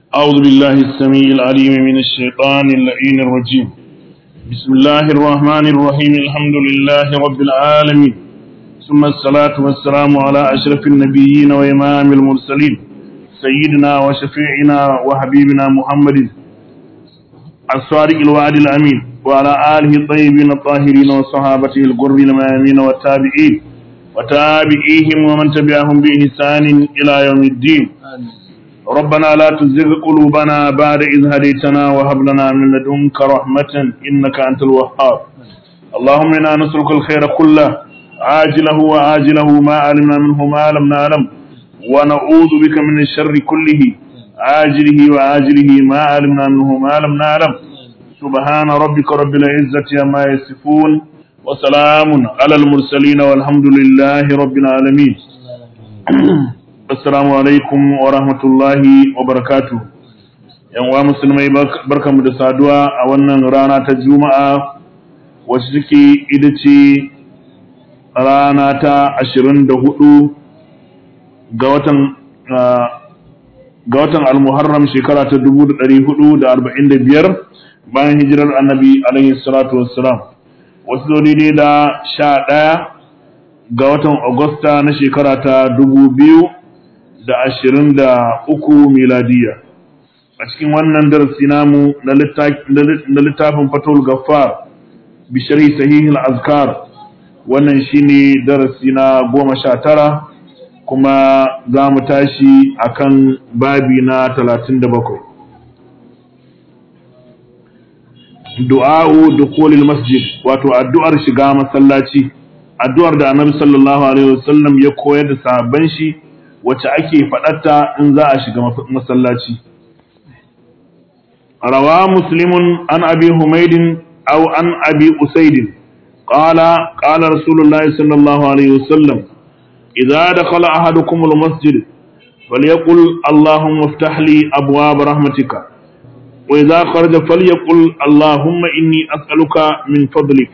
أعوذ بالله السميع العليم من الشيطان اللعين الرجيم. بسم الله الرحمن الرحيم. الحمد لله رب العالمين، ثم الصلاة والسلام على أشرف النبيين وإمام المرسلين سيدنا وشفيعنا وحبيبنا محمد الصادق الوعد الأمين، وعلى آله الطيبين الطاهرين وصحابته الغر الميامين والتابعين وتابعيهم ومن تبعهم بإحسان إلى يوم الدين. ربنا لا تزغ قلوبنا بعد إذ هديتنا وهب لنا من لدنك رحمة إنك أنت الوهاب. اللهم إنا نسألك الخير كله عاجله وآجله ما علمنا منه ما لم نعلم، ونعوذ بك من الشر كله عاجله وآجله ما علمنا منه ما لم نعلم. سبحان ربك رب العزة عما يصفون، وسلام على المرسلين والحمد لله رب العالمين. Assalamu alaikum wa rahmatullahi wa barakatuh. ‘Yan uwa musulmai barkanmu da saduwa a wannan rana ta Juma'a wacce take ita ce rana ta 24 ga watan Al-Muharram shekara ta 1445 bayan hijirar Annabi alaihi salatu wassalam. Wasu daidai da 11 ga watan Agusta na shekara ta 2023 miladiya. A cikin wannan darasi namu na littafin Fathul Ghaffar bi sharhi sahih al-azkar, wannan shine darasi na 19 kuma za mu tashi akan babi na 37. Du'a'u dukhulil masjid, wato addu'ar shiga masallaci, addu'ar da Annabi sallallahu alaihi wasallam ya koyar da sahabban shi wacce ake faɗarta in za a shiga masallaci. Rawa Muslimun an Abi Humaydin aw an Abi Usaidin qala Rasulullahi sallallahu alaihi wasallam idza dakhala ahadukum al-masjid falyaqul Allahumma iftah li abwaab rahmatika wa idza kharaja falyaqul Allahumma inni as'aluka min fadlik.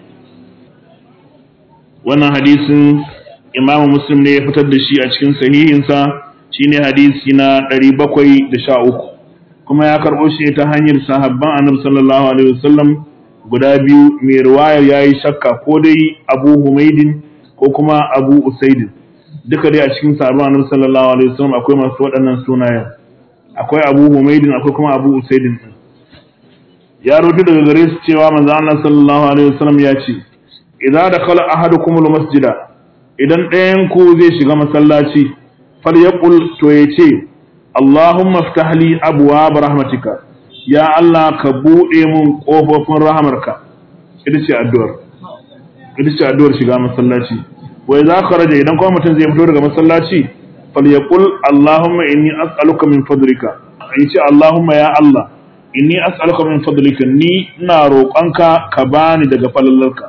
Wannan hadisin Imam Muslim ne ya fitar da shi a cikin sahihinsa, shine hadisi na 713, kuma ya karɓo shi ta hanyar sahabban Annabi sallallahu alaihi wasallam guda biyu. Mai riwayar yayi shakka ko dai Abu Humaydin ko kuma Abu Usaidin. Duka dai a cikin sahabban Annabi sallallahu alaihi wasallam akwai masu waɗannan sunayen, akwai Abu Humaydin akwai kuma Abu Usaidin. Ya rubuta daga gare su cewa manzo Allah sallallahu alaihi wasallam ya ce, idza dakhala ahadukumul masjida, idan ɗayan ku zai shiga masallaci, falyaqul, to yace Allahumma iftah li abwaab rahmatika, ya Allah ka bude mun kofofin rahamarka. Ita ce addu'ar shiga masallaci. Wa idza kharaja, idan kuma mutum zai fito daga masallaci, falyaqul Allahumma inni as'aluka min fadlika, yace Allahumma ya Allah inni as'aluka min fadlika, ni ina roƙonka ka bani daga falalarka.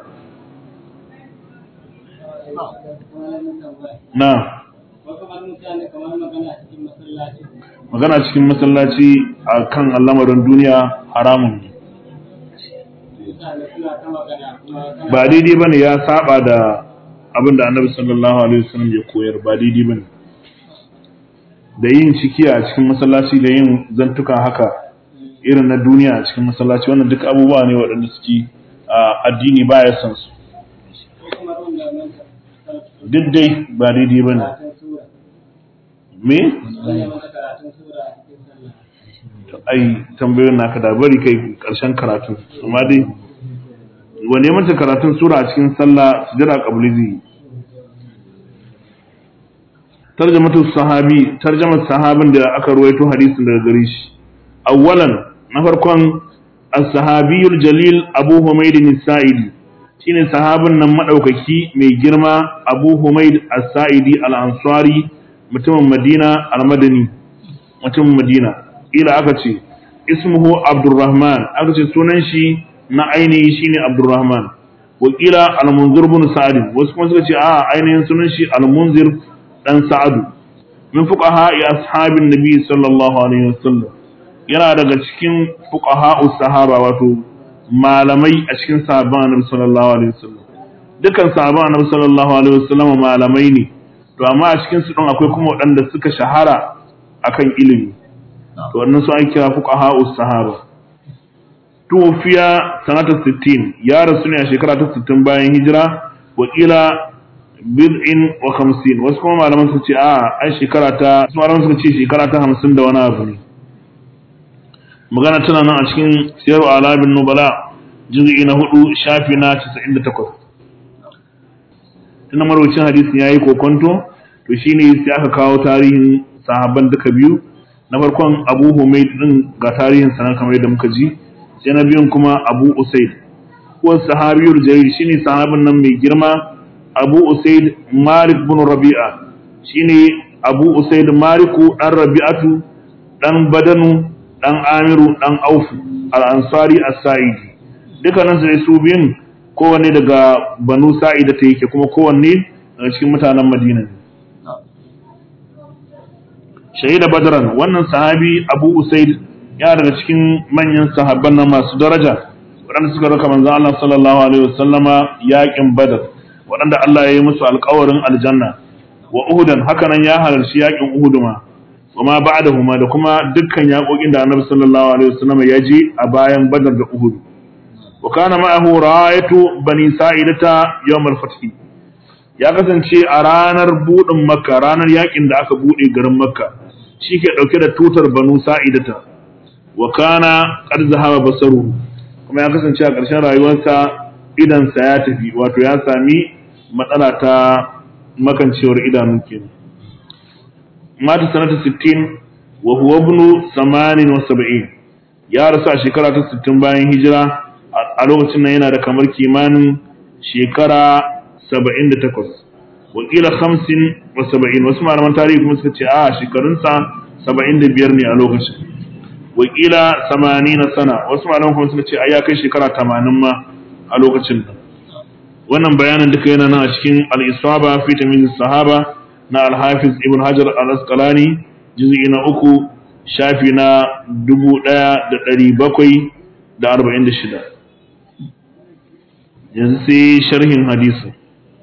Na magana cikin masallaci a kan al'amarin duniya haramun ne, ba daidai bane, ya saba da abin da Annabi sallallahu alaihi wasallam ya koyar. Ba daidai bane da yin ciki a cikin masallaci, da yin zantuka haka irin na duniya a cikin masallaci. Wannan duk abubuwa ne waɗanda suke addini baya son su. Duk dai ba daidai ba ne. Me? Ai, tambayoyin naka da bari kai ƙarshen karatun. Amma dai, wane manta karatun sura a cikin sallah sujada qabli zai. Tarjamatu sahabi, tarjamar sahabin da aka ruwaito hadisin daga gare shi. Awwalan, na farkon as-sahabiyul jalil Abu Humayd as-Sa'idi, shine sahabin nan madaukaki mai girma Abu Humayd as-Sa'idi al-Ansari, mutumin Madina al-Madani, mutumin Madina. Ila aka ce ismuhu Abdurrahman, aka ce sunan shi na ainihi shine Abdurrahman. Wa qila al-Munzir ibn Sa'd, wasu kuma suka ce a ainihin sunan shi al-Munzir dan Sa'd. Min fuqaha ashabin Nabi sallallahu alaihi wasallam, yana daga cikin fuqaha'us sahaba, wato malamai a cikin sahabban Annabi sallallahu alaihi wasallam. Dukkan sahabban Annabi sallallahu alaihi wasallam malamai ne, to amma a cikin su din akwai kuma waɗanda suka shahara akan ilimi. to wannan su an kira fuqaha'us sahaba. Tufiya sanata 60 ya rasu ne a shekara ta 60 bayan hijira, wakila bid'in wa 50 wasu kuma malaman su ce ai shekara ta malaman su ce shekara ta 50 da wani abu ne. Magana tana nan a cikin Siyar Alamin Nubala juz'i na 4 shafi na 98. Tuna marwacin hadisin yayi kokonto to shine sai aka kawo tarihin sahabban duka biyu. Na farkon Abu Humayd din ga tarihin sa kamar yadda muka ji, sai na biyun kuma Abu Usaid ko sahabiyul jalil shine sahabin nan mai girma Abu Usaid Malik bin Rabi'a, shine Abu Usaid Maliku dan Rabi'atu dan Badanu dan Amiru dan Aufu al-Ansari as-Sa'idi. Dukkanin su biyun kowanne daga Banu Sa'ida ta yake, kuma kowanne daga cikin mutanen Madina ne. Shahida Badran, wannan sahabi Abu Usaid ya daga cikin manyan sahabban nan masu daraja waɗanda suka raka manzon Allah sallallahu alaihi wasallama yaƙin Badar, waɗanda Allah ya yi musu alƙawarin aljanna, wa Uhudan hakanan ya halarci yaƙin Uhud ma, wa ma ba'dahuma da kuma dukkan yaƙoƙin da Annabi sallallahu alaihi wasallama ya je a bayan Badar da Uhud. Wa kana ma'ahu ra'ayatu bani Sa'idata yawm al-fath. Ya kasance a ranar buɗin Makka, ranar yaƙin da aka buɗe garin Makka, shi ke ɗauke da tutar banu Sa'idata. Wa kana qad zahaba basaruhu, kuma ya kasance a ƙarshen rayuwarsa idansa ya tafi, wato ya sami matsala ta makancewar idanu kenan. Mata sanata 60 wa huwa ibn 78, ya rasu a shekara ta 60 bayan hijira. A lokacin nan yana da kamar kimanin shekara 78, wakila 75, wasu malaman tarihi kuma suka ce shekarunsa 75 ne a lokacin, wakila 80 sana, wasu malaman kuma suka ce ya kai shekara 80 ma a lokacin nan. Wannan bayanin duka yana nan a cikin al-Isaba fi tamyiz sahaba na al-Hafiz Ibn Hajar al-Asqalani juz'i na 3 shafi na 1746. Yanzu sai sharhin hadisi.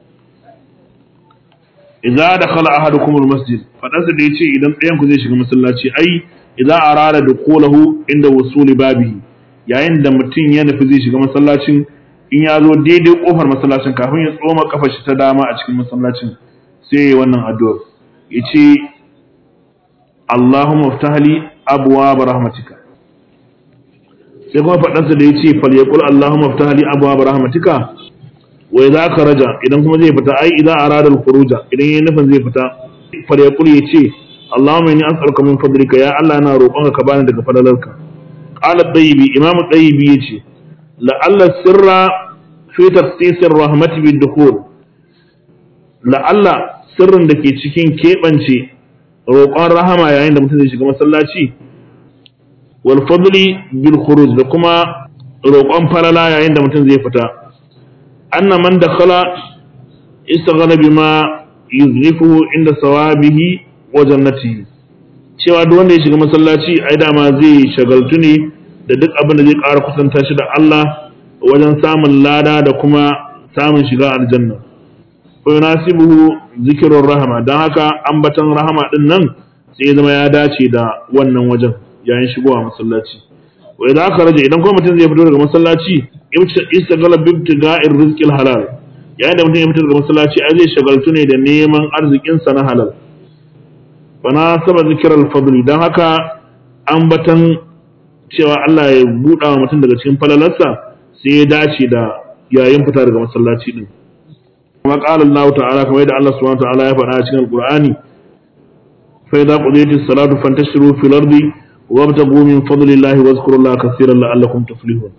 Idza dakhala ahadukum al-masjid, fadansa da yace idan ɗayan ku zai shiga masallaci, ai idza arada dukulahu inda wusuli babihi, yayin da mutum ya nufi zai shiga masallacin, in ya zo daidai kofar masallacin kafin ya tsoma kafar shi ta dama a cikin masallacin, sai yayi wannan addu'a, yace Allahumma iftah li abwaab rahmatika. Sai kuma fadansa da yace falyaqul Allahumma iftah li abwaab rahmatika. Wa idza kharaja, idan kuma zai fita, ai idza arada al-khuruja, idan yayin nufin zai fita, falyaqul yace Allahumma inni as'aluka min fadlika, ya Allah ina roƙonka ka bani daga fadalarka. Qala at-Tayyibi, Imam at-Tayyibi yace la'alla sirra fi tafsir rahmati bid-dukhul, la'alla sirrin da ke cikin keɓance roƙon rahama yayin da mutum zai shiga masallaci, wal fadli bil khuruj, da kuma roƙon falala yayin da mutum zai fita, anna man dakhala istaghala bima yuzrifuhu inda sawabihi wa jannatihi, cewa duk wanda ya shiga masallaci ai dama zai shagaltu ne da duk abin da zai ƙara kusanta shi da Allah wajen samun lada da kuma samun shiga aljanna. Fa yunasibuhu zikrur rahama, dan haka ambatan rahama din nan sai ya zama ya dace da wannan wajen yayin shigowa masallaci. Wa idan aka raje, idan kuma mutum zai fito daga masallaci, istaghala bibtiga'ir rizqil halal, yayin da mutum ya fito daga masallaci ai zai shagaltu ne da neman arzikin sa na halal. Fa nasaba zikrul fadl, dan haka ambatan cewa Allah ya buɗa wa mutum daga cikin falalarsa sai ya dace da yayin fita daga masallaci din. Kuma qala Allah ta'ala, kamar yadda Allah subhanahu wa ta'ala ya faɗa a cikin Al-Qur'ani, fa idza qudiyatis salatu fantashiru fil ardi wabtaghu min fadlillahi wazkurullaha kaseeran la'allakum tuflihun.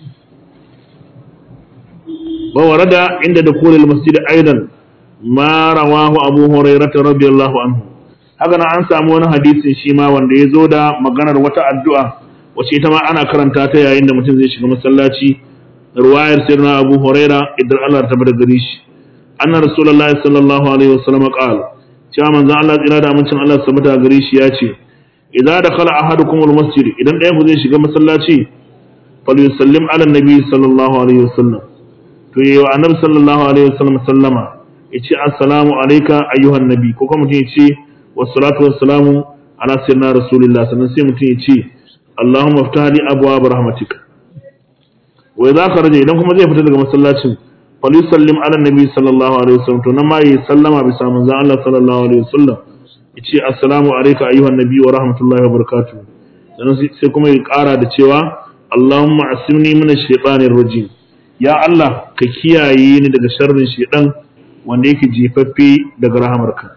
Wa warada inda dukhulil masjid aidan ma rawahu Abu Hurairah radiyallahu anhu. Haka nan an samu wani hadisin shi ma wanda ya zo da maganar wata addu'a wacce ita ma ana karanta ta yayin da mutum zai shiga masallaci, ruwayar sirna Abu Huraira idan Allah ta bada gare shi, anna Rasulullahi sallallahu alaihi wasallam qala, cewa manzon Allah tsira da amincin Allah sabata gare shi ya ce, idza dakhala ahadukum al-masjid, idan ɗayan ku zai shiga masallaci, falyusallim ala nabi sallallahu alaihi wasallam, to yayi wa annabi sallallahu alaihi wasallam sallama, yace assalamu alayka ayyuhan nabi, ko kuma mutum yace wassalatu wassalamu ala sayyidina rasulillah, sannan sai mutum ya ce Allahumma iftah li abwaab rahmatika. wa idza kharaja, idan kuma zai fita daga masallacin, falyusallim ala nabi sallallahu alaihi wasallam, to nan ma yi sallama bisa manzon Allah sallallahu alaihi wasallam, yace assalamu alayka ayyuhan nabi wa rahmatullahi wa barakatuh. Sannan sai kuma ya ƙara da cewa Allahumma asimni minash shaitanir rajim, ya Allah ka kiyaye ni daga sharrin shaitan wanda yake jefaffe daga rahamarka.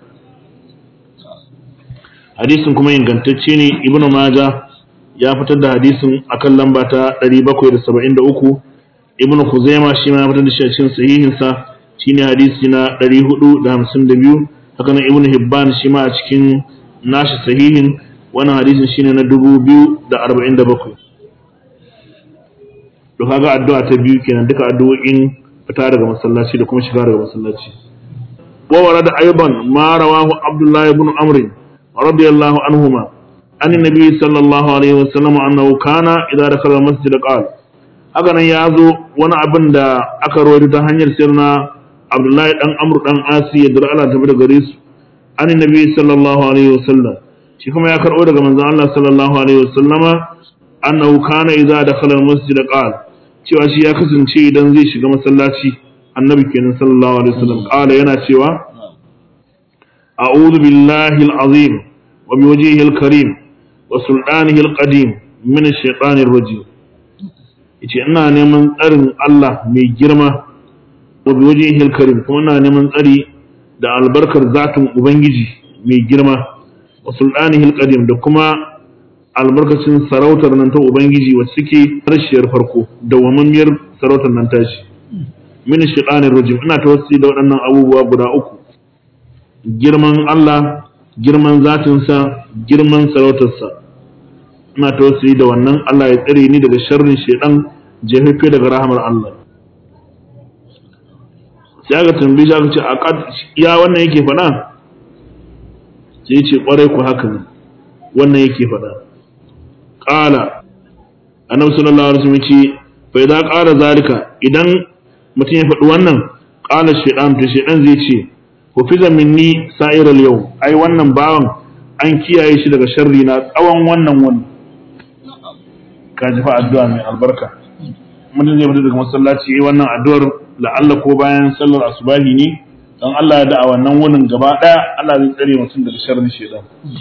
Hadisin kuma ingantacce ne, Ibn Majah ya fitar da hadisin akan lamba ta 773, Ibn Khuzaimah shi ma ya fitar da shi a cikin sahihinsa, shine hadisi na 452, haka nan Ibn Hibban shi ma a cikin nashi sahihin, wannan hadisin shine na 2047. to kaga addu'a ta biyu kenan, duka addu'o'in fita daga masallaci da kuma shiga daga masallaci. wa warada ayban ma rawahu Abdullah ibn Amr radiyallahu anhuma an nabi sallallahu alaihi wasallam annahu kana idza dakhala al-masjid qala, haka nan yazo wani abin da aka rawaito ta hanyar sirna Abdullah dan Amr dan Asi da Allah ta bi daga gare su, an nabi sallallahu alaihi wasallam, shi kuma ya karbo daga manzon Allah sallallahu alaihi wasallama annahu kana idza dakhala al-masjid qala, cewa shi ya kasance idan zai shiga masallaci, annabi kenan sallallahu alaihi wasallam, qala yana cewa a'udhu billahi al-azim wa biwajhihi al-karim wa sultanihi al-qadim min ash-shaytanir rajim. Yace ina neman tsarin Allah mai girma, wa biwajhihi al-karim, kuma ina neman tsari da albarkar zatin ubangiji mai girma, wa sultanihi al-qadim, da kuma albarkacin sarautar nan ta ubangiji wacce suke harshiyar farko da wamammiyar sarautar nan tashi, min shaitanir rajim. Ina tawassuli da waɗannan abubuwa guda uku: girman Allah, girman zatinsa, girman sarautarsa. Ina tawassuli da wannan Allah ya tsare ni daga sharrin shaitan jefaffe daga rahamar Allah. Sai aka tambaye shi aka ce aqad ya wannan yake faɗa? Sai ya ce kwarai ku haka ne, wannan yake faɗa. Qala, annabi sallallahu alaihi wasallam ce fa idza qala zalika, idan mutum ya faɗi wannan, qala shaytan, to shaytan zai ce hufiza minni sa'ir al-yawm, ai wannan bawan an kiyaye shi daga sharri na tsawon wannan wani. Ka ji fa addu'a mai albarka. Mutum zai fita daga masallaci yayi wannan addu'ar, la'alla ko bayan sallar asubahi ne, dan Allah ya da a wannan wunin gaba daya Allah zai tsare mutum daga sharrin shaytan.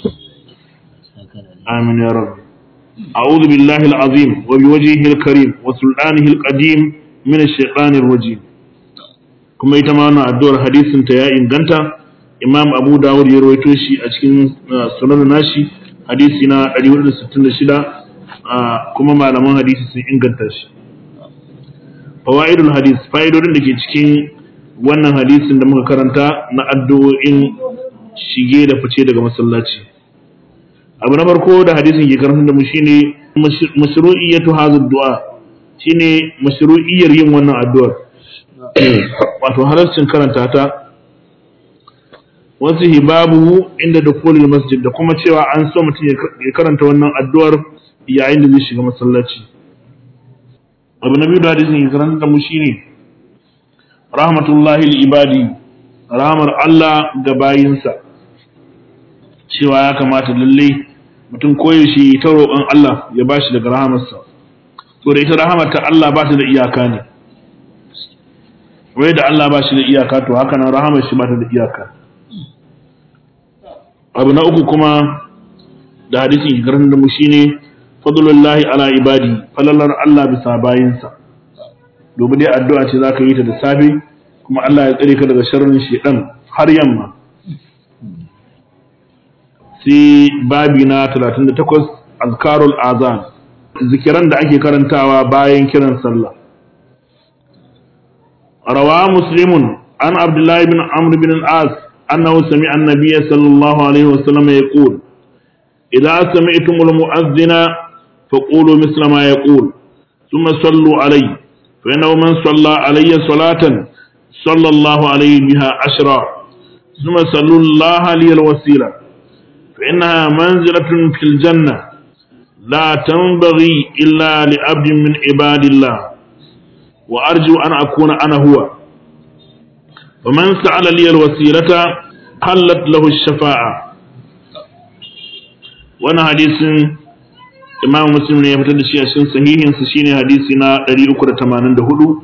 Amin ya rabbi. أعوذ بالله العظيم وبوجهه الكريم وسلطانه القديم من الشيطان الرجيم. كما يتمنى الدور حديث تيا إنغانتا، إمام أبو داود يرويتوشي أشكين سنن ناشي حديثنا 166، كما معلمان حديث إنغانتاش. فوائد الحديث، فائدودin da ke cikin wannan hadisin da muka karanta na addu'o'in shige da fice daga masallaci. Abu na farko da hadisin ke karanta da mu shine mashru'iyyatu hadha ad-du'a, shine mashru'iyyar yin wannan addu'ar, wato halarcin karanta ta, wasu hibabuhu inda dukhulul masjid, da kuma cewa an so mutum ya karanta wannan addu'ar yayin da zai shiga masallaci. Abu na biyu da hadisin ke karanta da mu shine rahmatullahi lil ibadi, rahmar Allah ga bayinsa, cewa ya kamata lalle mutum koyaushe ta roƙon Allah ya bashi daga rahamarsa. To da ita rahamar ta Allah ba ta da iyaka ne, wai da Allah ba shi da iyaka, to haka nan rahamar shi ba ta da iyaka. Abu na uku kuma da hadisin garin da mu shine fadlullahi ala ibadi, falalar Allah bisa bayinsa. Domin dai addu'a ce zaka yi ta da safe, kuma Allah ya tsare ka daga sharrin shedan har yamma. Sai babi na 38, azkarul azan, zikiran da ake karantawa bayan kiran sallah. Rawa Muslimun an Abdullah ibn Amr ibn al-As annahu sami'a an-nabiy sallallahu alaihi wasallam yaqul idza sami'tum al-mu'adhdhina faqulu mithla ma yaqul thumma sallu alayhi fa innahu man salla alayya salatan sallallahu alayhi biha ashra thumma sallu Allah li al-wasila فإنها منزلة في الجنة لا تنبغي إلا لعبد من عباد الله وأرجو أن أكون أنا هو ومن سأل لي الوسيلة حلت له الشفاعة wannan hadisin Imam Muslim ne ya fitar da shi a cikin sahihinsa, shine hadisi na 384.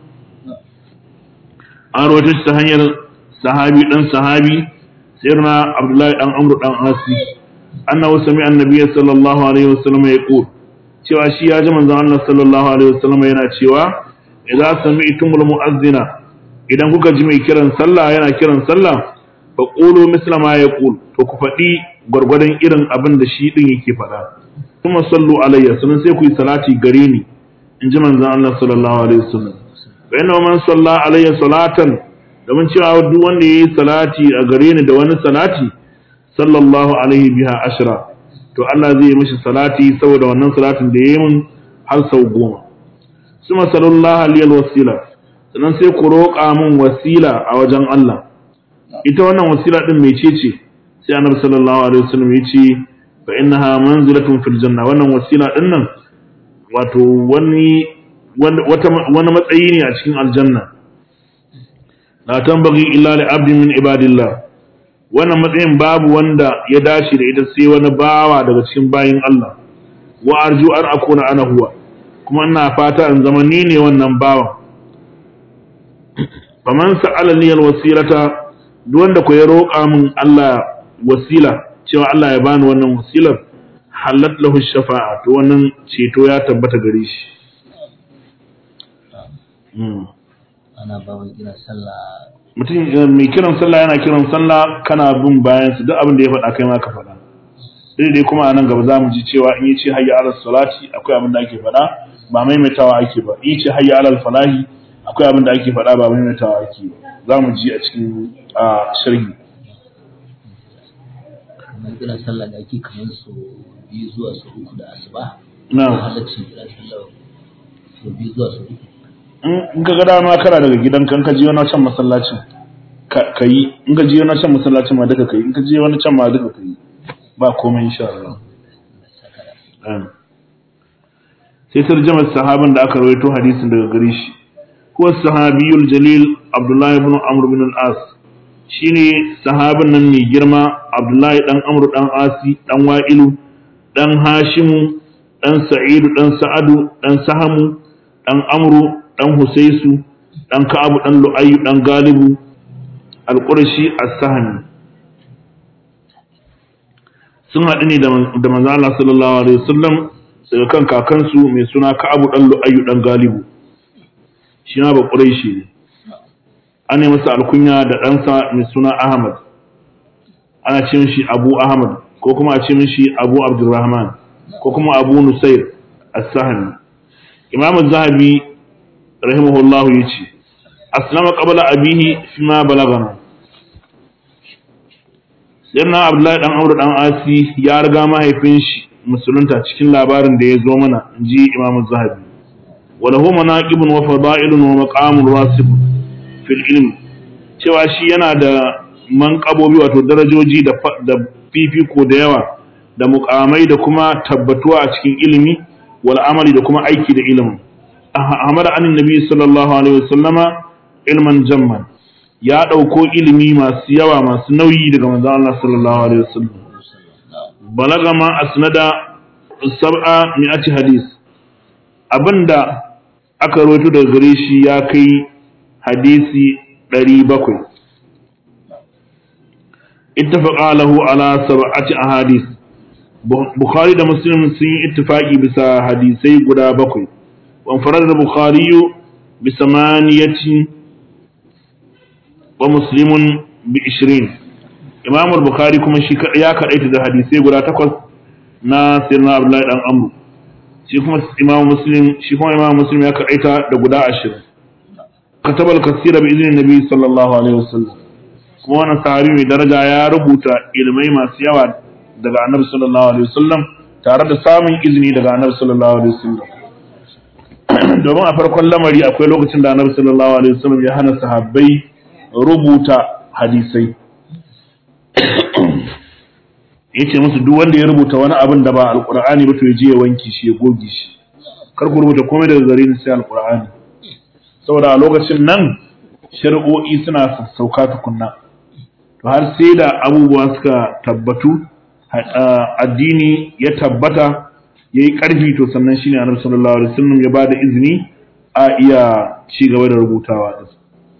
An rawaito shi ta hanyar sahabi dan sahabi sayyidina Abdullahi dan Amr dan Asi annahu sami'a annabiyya sallallahu alaihi wasallam yaqul, cewa shi ya ji manzon Allah sallallahu alaihi wasallam yana cewa idza sami'tumul mu'azzina, idan kuka ji mai kiran sallah yana kiran sallah, fa qulu misla ma yaqul, to ku faɗi gwargwadon irin abin da shi din yake faɗa. Kuma sallu alayya, sunan sai ku yi salati gare ni, in ji manzon Allah sallallahu alaihi wasallam. Fa inna man salla alayya salatan, da mun cewa duk wanda yayi salati a gare ni da wani salati, sallallahu alaihi biha ashra, to Allah zai yi mishi salati saboda wannan salatin da yayi min har sau 10. Suma sallallahu alaihi wasila, sannan sai ku roƙa min wasila a wajen Allah. Ita wannan wasila din mecece? Sai Annabi sallallahu alaihi wasallam ya ce fa innaha manzilatun fil janna, wannan wasila din nan wato wani matsayi ne a cikin aljanna. La tanbaghi illa li abdin min ibadillah, wannan matsayin babu wanda ya dace da ita sai wani bawa daga cikin bayin Allah. Wa arju an akuna ana huwa, kuma ina fata in zama ni ne wannan bawa. Faman sa'ala li alwasilata, duk wanda ko ya roƙa min Allah wasila, cewa Allah ya bani wannan wasilar, halat lahu shafa'a, to wannan ceto ya tabbata gare shi. Ana ba mai kiran sallah, mutum mai kiran sallah yana kiran sallah kana bin bayan su, duk abin da ya faɗa kai ma ka faɗa. Dai kuma a nan gaba za mu ji cewa in yace hayya alal salati akwai abin da ake faɗa, ba maimaitawa ake ba. In yace hayya alal falahi akwai abin da ake faɗa, ba maimaitawa ake ba. Za mu ji a cikin sharhi. kamar kiran sallah da ake kamar su 2 zuwa su 3 da asuba. Halaccin kiran sallah su 2 zuwa su 3. In ka ga dama kana daga gidan kan ka je wani can masallacin ka yi, in ka je wani can masallacin ma duka ka yi, in ka je wani can ma duka ka yi, ba komai insha Allah. Sai tarjamar sahabin da aka rawaito hadisin daga gare shi. Huwa sahabiyul jalil Abdullah ibn Amr ibn al-As, shine sahabin nan mai girma Abdullahi dan Amr dan Asi dan Wa'ilu dan Hashimu dan Sa'idu dan Sa'adu dan Sahamu dan Amru dan Husaysu dan Ka'abu dan Lu'ayyu dan Galibu al-Qurashi as-Sahmi. Sun haɗu ne da manzo Allah sallallahu alaihi wasallam daga kan kakansu mai suna Ka'abu dan Lu'ayyu dan Galibu, shi ma ba Quraishi ne. Ana masa alkunya da ɗansa mai suna Ahmad, ana ce mishi Abu Ahmad, ko kuma a ce mishi Abu Abdurrahman, ko kuma Abu Nusair as-Sahmi. Imam az-Zahabi rahimahullahu yace aslama qabla abihi fima balagana. Sayyidina Abdullahi dan Amr dan Asi ya riga mahaifin shi musulunta cikin labarin da ya zo mana, inji Imam az-Zahabi. Wa lahu manaqibun wa fada'ilun wa maqamun rasibun fil ilm, cewa shi yana da manƙabobi wato darajoji da fifiko da yawa da muƙamai da kuma tabbatuwa a cikin ilimi wal amali da kuma aiki da ilimin. Ahmad anin nabi sallallahu alaihi wasallama ilman jamman, ya ɗauko ilimi masu yawa masu nauyi daga manzon Allah sallallahu alaihi wasallam. Balaga ma asnada 700 hadis, abinda aka rawaito daga gare shi ya kai hadisi 700. Ittafaqa lahu ala 7 ahadith. Bukhari da Muslim sun yi ittifaqi bisa hadisai guda 7. Wa farada Bukhari bi 8 wa Muslimun bi 20. Imam al-Bukhari kuma shi ya kadaita da hadisai guda 8 na Sayyidina Abdullahi dan Amr. Shi kuma Imam Muslim ya kadaita da guda 20. Katabal kasira bi izinin Nabi sallallahu alaihi wasallam. Kuma wannan sahabi mai daraja ya rubuta ilmai masu yawa daga Annabi sallallahu alaihi wasallam tare da samun izini daga Annabi sallallahu alaihi wasallam. Domin a farkon lamari akwai lokacin da Annabi sallallahu alaihi wasallam ya hana sahabbai rubuta hadisai. Yace musu duk wanda ya rubuta wani abin da ba alqur'ani ba to ya je ya wanke shi, ya goge shi. Kar ku rubuta komai da zarin sai alqur'ani. Saboda a lokacin nan shari'o'i suna sassauka tukunna, to har sai da abubuwa suka tabbatu addini ya tabbata yayi karfi to sannan shine Annabi sallallahu alaihi wasallam ya bada izini a iya ci gaba da rubutawa din.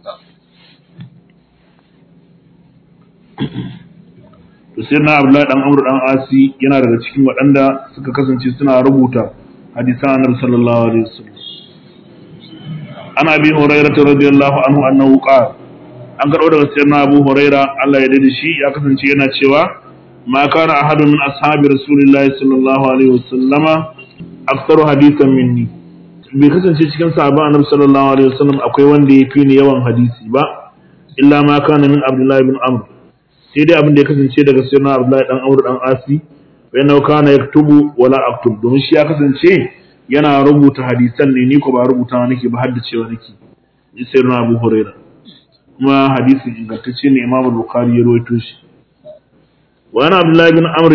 To sai na Abdullahi dan Amr dan Asi yana daga cikin waɗanda suka kasance suna rubuta hadisan Annabi sallallahu alaihi wasallam. Ana bi Hurairah radiyallahu anhu annahu qala an karɓo daga sayyidina Abu Huraira Allah ya dade shi ya kasance yana cewa ma kana ahadun min ashabi rasulillahi sallallahu alaihi wasallama aktsaru hadithan minni bai kasance cikin sahabban Annabi sallallahu alaihi wasallam akwai wanda ya fi ni yawan hadisi ba illa ma kana min Abdullah ibn Amr sai dai abin da ya kasance daga sayyidina Abdullah dan Amr dan Asi wa inna kana yaktubu wala aktub domin shi ya kasance yana rubuta hadisan ne ni ko ba rubutawa nake ba haddacewa nake ni sayyidina Abu Huraira kuma hadisin ingantacce ne Imam Bukhari ya rawaito shi wa ana Abdullah ibn Amr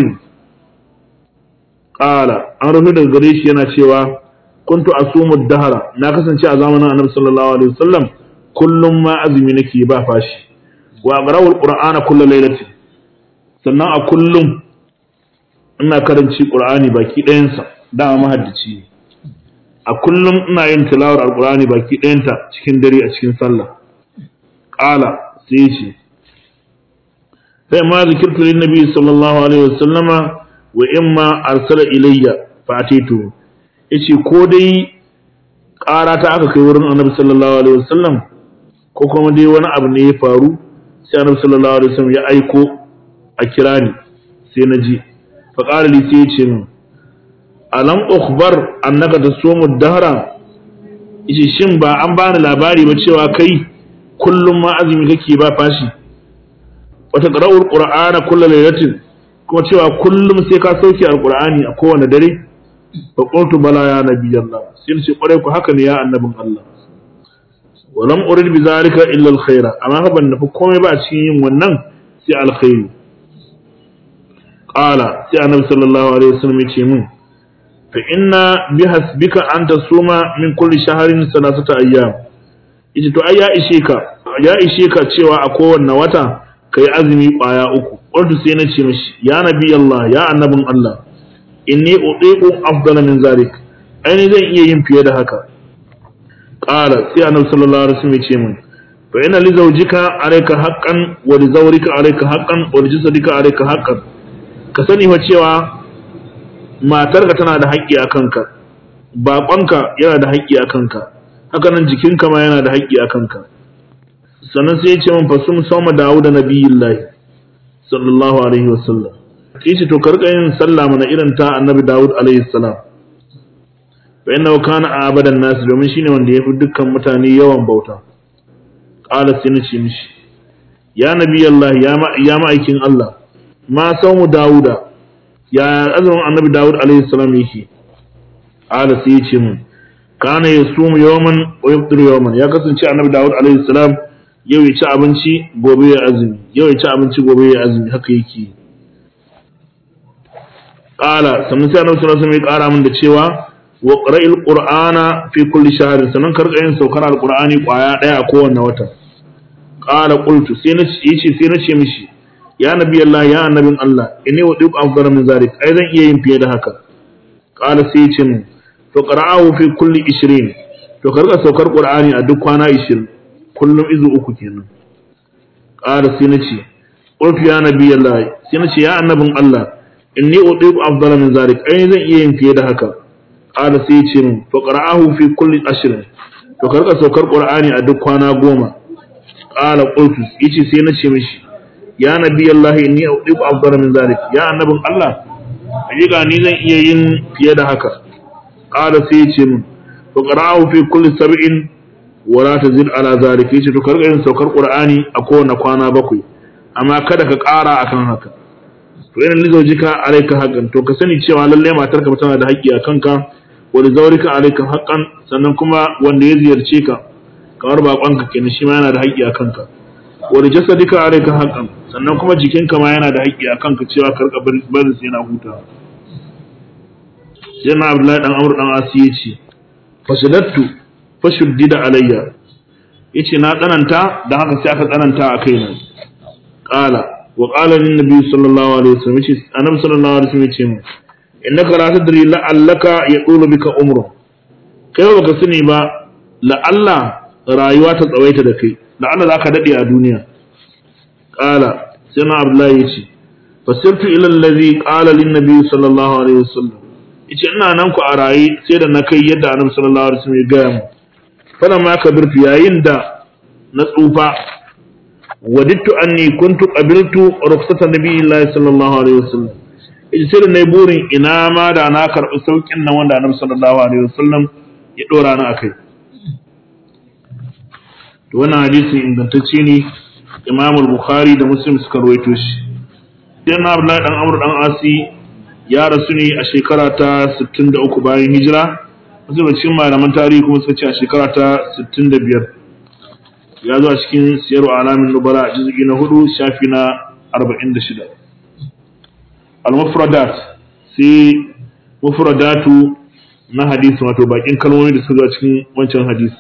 qala an rawaito daga gare shi yana cewa kuntu asumu ad-dahra na kasance a zamanin Annabi sallallahu alaihi wasallam kullum ma azumi nake ba fashi wa aqra'u al-qur'ana kullu laylatin sannan a kullum ina karanci qur'ani baki ɗayan sa dama mahaddaci ne a kullum ina yin tilawar al-qur'ani baki ɗayan ta cikin dare a cikin sallah qala sai ce sai ma zikirtu lin nabi sallallahu alaihi wasallama wa imma arsala ilayya fa atitu yace ko dai ƙara ta aka kai wurin annabi sallallahu alaihi wasallam ko kuma dai wani abu ne ya faru sai annabi sallallahu alaihi wasallam ya aiko a kira ni sai na ji fa qala li sai yace min alam ukhbar annaka tasumu ad-dahra yace shin ba an bani labari ba cewa kai kullum ma azumi kake ba fashi wata qara'ul qur'ana kullu laylatin kuma cewa kullum sai ka sauke alqur'ani a kowane dare fa qultu bala ya nabiyallah sai ce kware ku haka ne ya annabin Allah walam urid bi zalika illa alkhaira amma ka ban nufi komai ba a cikin yin wannan sai alkhairi qala sai annabi sallallahu alaihi wasallam ya ce min fa inna bihasbika an tasuma min kulli shahrin salasata ayyam yace to ai ya ishe ka cewa a kowanne wata kai azumi kwaya uku wato sai na ce mishi ya nabi Allah ya annabin Allah inni utiqu afdala min zalik ai zan iya yin fiye da haka qala sai annabi sallallahu alaihi wasallam ya ce min fa inna li zawjika alayka haqqan wa li zawrika alayka haqqan wa li jasadika alayka haqqan ka sani wa cewa matarka tana da haƙƙi a kanka baƙonka yana da haƙƙi a kanka haka nan jikinka ma yana da haƙƙi a kanka sannan sai ya ce min fasum sawma dawuda nabiyullahi sallallahu alaihi wasallam yace to karka yin sallah mana irin ta annabi dawud alaihi salam fa innahu kana abadan nas domin shine wanda yafi dukkan mutane yawan bauta qala sai nace mishi ya nabiyullahi ya ma'aikin Allah ma sawmu dawuda ya azumin annabi dawud alaihi salam yake qala sai ya ce min kana yasumu yawman wa yafṭiru yawman ya kasance annabi dawud alaihi salam yau ya ci abinci gobe ya azumi yau ya ci abinci gobe ya azumi haka yake qala sannan sai annabi sallallahu alaihi wasallam ya ƙara min da cewa wa qra'il qur'ana fi kulli shahr sannan karka yin saukar alqur'ani kwaya daya a kowanne wata qala qultu sai na ce mishi ya nabi Allah ya annabin Allah inni wadiq afdal min zalik ai zan iya yin fiye da haka qala sai ya ce min to qara'ahu fi kulli 20 to karka saukar qur'ani a duk kwana 20 kullum izu uku kenan qala sai nace qultu ya nabi Allah sai nace ya annabin Allah inni udiku afdala min zalik ai zan iya yin fiye da haka qala sai yace min fa qara'ahu fi kulli 10 to karka saukar qur'ani a duk kwana 10 qala qultu yace sai nace mishi ya nabi Allah inni udiku afdala min zalik ya annabin Allah hakika ni zan iya yin fiye da haka qala sai yace min fa qara'ahu fi kulli 7 wala tazid ala zalika yace to karga yin saukar qur'ani a kowane kwana 7 amma kada ka ƙara akan haka to idan lizawjika alayka haqqan to ka sani cewa lalle matarka tana da haƙƙi a kanka wa lizawrika alayka haqqan sannan kuma wanda ya ziyarce ka kamar bakonka kenan shi ma yana da haƙƙi a kanka wa lijasadika alayka haqqan sannan kuma jikinka ma yana da haƙƙi a kanka cewa karka barin sai na huta sai na Abdullahi dan Amr dan Asi yace fashadattu fashuddida alayya yace na tsananta dan haka sai aka tsananta a kaina qala wa qala lin nabi sallallahu alaihi wasallam ce annabi sallallahu alaihi wasallam ce mu innaka la tadri la'allaka yaqulu bika umru kai baka sani ba la'alla rayuwa ta tsawaita da kai la'alla zaka dade a duniya qala sai na abdullahi yace fasirtu ila allazi qala lin nabi sallallahu alaihi wasallam yace ina nan ku a raye sai da na kai yadda annabi sallallahu alaihi wasallam ya ga mu fara ma kabirtu yayin da na tsufa wadittu anni kuntu qabiltu rukhsatan nabiyillahi sallallahu alaihi wasallam yace sai da nayi burin ina ma da na karbi saukin nan wanda annabi sallallahu alaihi wasallam ya dora ni akai to wannan hadisi ingantacce ne Imam al-Bukhari da Muslim suka rawaito shi sai na Abdullahi dan Amr dan Asi ya rasu ne a shekara ta 63 bayan hijira wasu da cikin malaman tarihi kuma suka ce a shekara ta 65 ya zo a cikin siyaru alamin nubala a jizgi na 4 shafi na 46 al-mufradat sai mufradatu na hadisi wato bakin kalmomi da suka zo a cikin wancan hadisi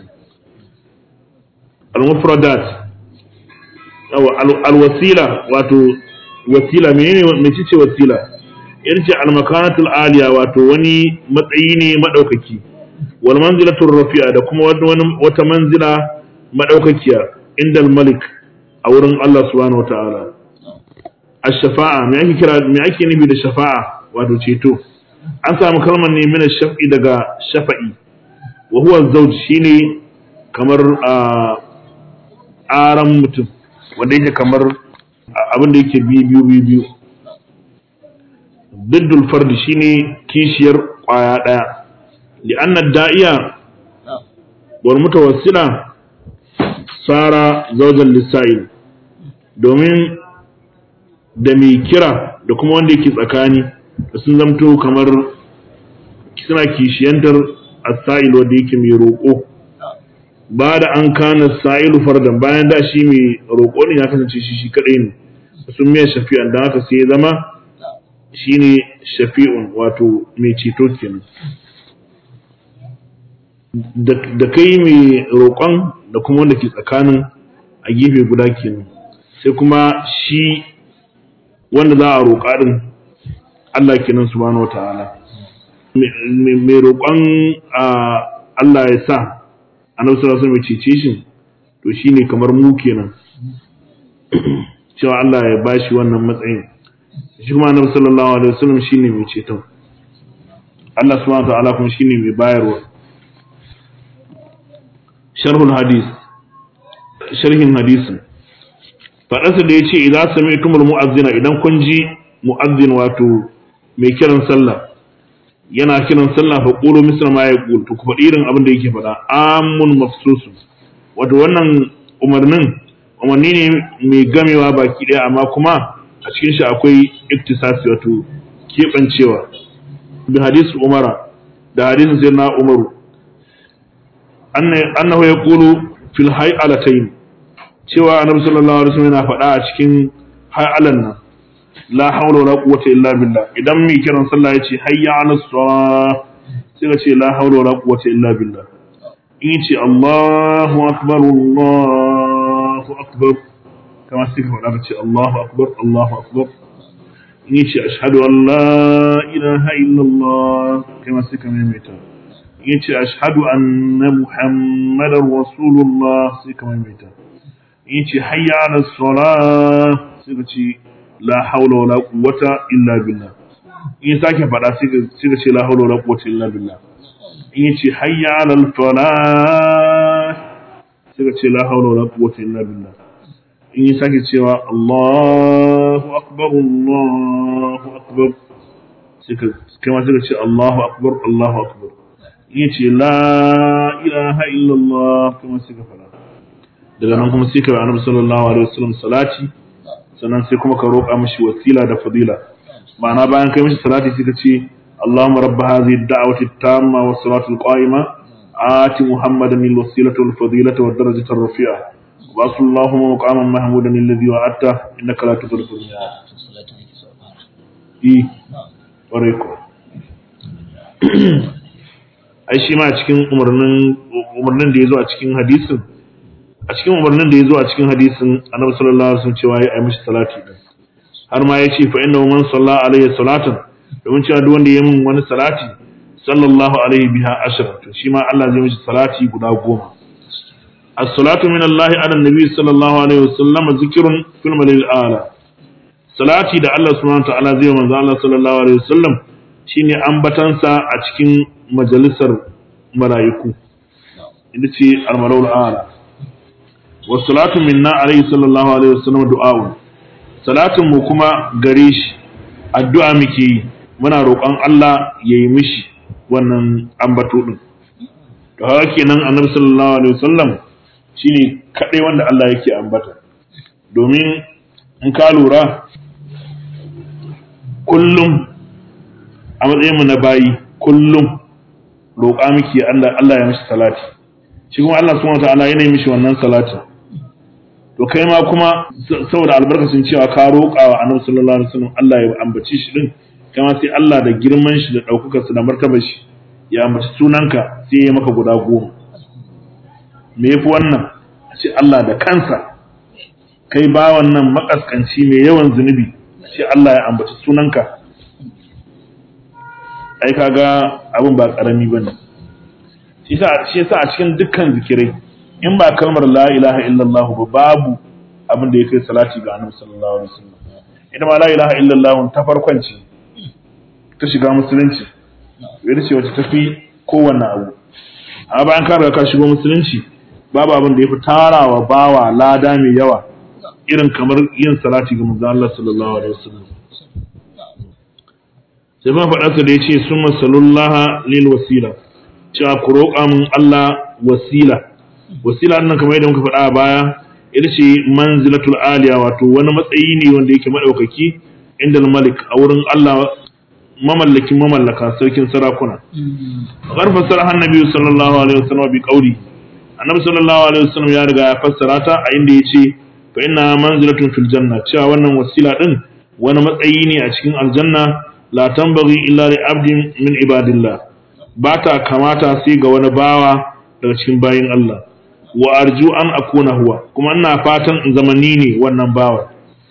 al-mufradat al-wasila wato wasila menene mece ce wasila yace al-makanatul aliya wato wani matsayi ne madaukaki wal manzilatur rafi'a da kuma wata manzila madaukakiya inda al-malik a wurin Allah subhanahu wataala ash-shafa'a me ake nufi da shafa'a wato ceto an samu kalmar ne min ash-shaf'i daga shafa'i wa huwa az-zawj shine kamar aran mutum wanda yake kamar abin da yake biyu diddul fardi shine kishiyar kwaya daya li'anna da'iya wal mutawassila sara zawjan lisa'il domin da mai kira da kuma wanda yake tsakani da sun zamto kamar suna kishiyantar as-sa'il wanda yake mai roƙo ba da an kana sa'ilu fardan bayan da shi mai roƙo ne ya kasance shi kadai ne sun mai shafi'an dan haka sai ya zama shine shafi'un wato mai ceto kenan da kai mai roƙon da kuma wanda ke tsakanin a gefe guda kenan sai kuma shi wanda za a roƙa din Allah kenan subhanahu wataala mai roƙon Allah ya sa annabi sallallahu alaihi wasallam ya cece shi to shine kamar mu kenan cewa Allah ya bashi wannan matsayin shi kuma annabi sallallahu alaihi wasallam shine mai ceton Allah subhanahu wa ta'ala kuma shine mai bayarwa sharhul hadis sharhin hadisin fadarsa da yace idza sami'tumul mu'azzina idan kun ji mu'azzin wato mai kiran sallah yana kiran sallah fa qulu misla ma yaqul to ku faɗi irin abin da yake faɗa amun mafsusun wato wannan umarni ne mai gamewa baki daya amma kuma a cikin shi akwai iktisasi wato keɓancewa bi hadis umara da hadisin sayyidina umaru annahu yaqulu fil hay'alatayn cewa annabi sallallahu alaihi wasallam yana faɗa a cikin hay'alan nan la hawla wala quwwata illa billah idan mai kiran sallah yace hayya 'alas salah sai ka ce la hawla wala quwwata illa billah in yace Allahu akbar kama sai ka faɗa ce Allahu akbar in yace ashhadu an la ilaha illallah kama sai ka maimaita in yace ashhadu anna muhammadar rasulullah sai ka maimaita in yace hayya 'alas salah sai ka ce la hawla wala quwwata illa billah in sake faɗa sai ka ce la hawla wala quwwata illa billah in yace hayya 'alal falah sai ka ce la hawla wala quwwata illa billah in yi sake cewa Allahu akbar sai ka ce Allahu akbar in yace la ilaha illallah kuma sai ka faɗa daga nan kuma sai ka yi annabi sallallahu alaihi wasallam salati sannan sai kuma ka roƙa mishi wasila da fadila ma'ana bayan kai mishi salati sai ka ce Allahumma rabb hadhihi ad-da'wati at-tamma was-salati al-qa'ima ati Muhammadan al-wasilata wal-fadilata wad-darajata ar-rafi'a wa sallallahu maqaman mahmudan alladhi wa'adta innaka la tukhlifu al-mi'ad ai shi ma cikin umarnin da yazo a cikin hadisin annabi sallallahu alaihi wasallam cewa ya yi mishi salati din har ma yace fa innahu man salla alaihi salatan domin cewa duk wanda ya min wani salati sallallahu alaihi biha ashra to shi ma Allah zai mishi salati guda 10 as-salatu min Allah ala nabi sallallahu alaihi wasallam zikrun fil malil ala salati da Allah subhanahu wa ta'ala zai manzo Allah sallallahu alaihi wasallam shine ambatansa a cikin majalisar mala'iku inda ce al-malul ala wa salatu minna alaihi sallallahu alaihi wasallam du'a'un salatin mu kuma gare shi addu'a muke yi muna roƙon Allah yayi mishi wannan ambato din to haka kenan annabi sallallahu alaihi wasallam shine kadai wanda Allah yake ambata domin in ka lura kullum a matsayinmu na bayi kullum roƙa miki Allah ya mishi salati shi kuma Allah subhanahu wataala yana yi mishi wannan salatin to kai ma kuma saboda albarkacin cewa ka roƙa wa Annabi sallallahu alaihi wasallam Allah ya ambace shi din kai ma sai Allah da girman shi da daukakar sa da martabar shi ya ambaci sunanka sai ya maka guda 10 me yafi wannan sai Allah da kansa kai ba wannan makaskanci mai yawan zunubi sai Allah ya ambaci sunanka ai kaga abin ba karami bane shi yasa a cikin dukkan zikirai in ba kalmar la ilaha illallah ba babu abin da yake salati ga Annabi sallallahu alaihi wasallam ita ma la ilaha illallah ta farkon ce ta shiga musulunci yadda ce wacce tafi kowanne abu amma bayan ka riga ka shigo musulunci babu abin da yafi tarawa bawa lada mai yawa irin kamar yin salati ga manzon Allah sallallahu alaihi wasallam sai ma faɗa da yace summa sallallahu lil wasila cewa ku roƙa min Allah wasila nan kamar yadda muka faɗa a baya ita ce manzilatul aliya wato wani matsayi ne wanda yake madaukaki inda malik a wurin Allah mamallakin mamallaka sarkin sarakuna qarfa sarha annabi sallallahu alaihi wasallam bi qauli annabi sallallahu alaihi wasallam ya riga ya fassara ta a inda yace fa inna manzilatun fil janna cewa wannan wasila din wani matsayi ne a cikin aljanna la tanbaghi illa li abdin min ibadillah ba ta kamata sai ga wani bawa daga cikin bayin Allah wa arju an akuna huwa kuma ina fatan in zamani ne wannan bawa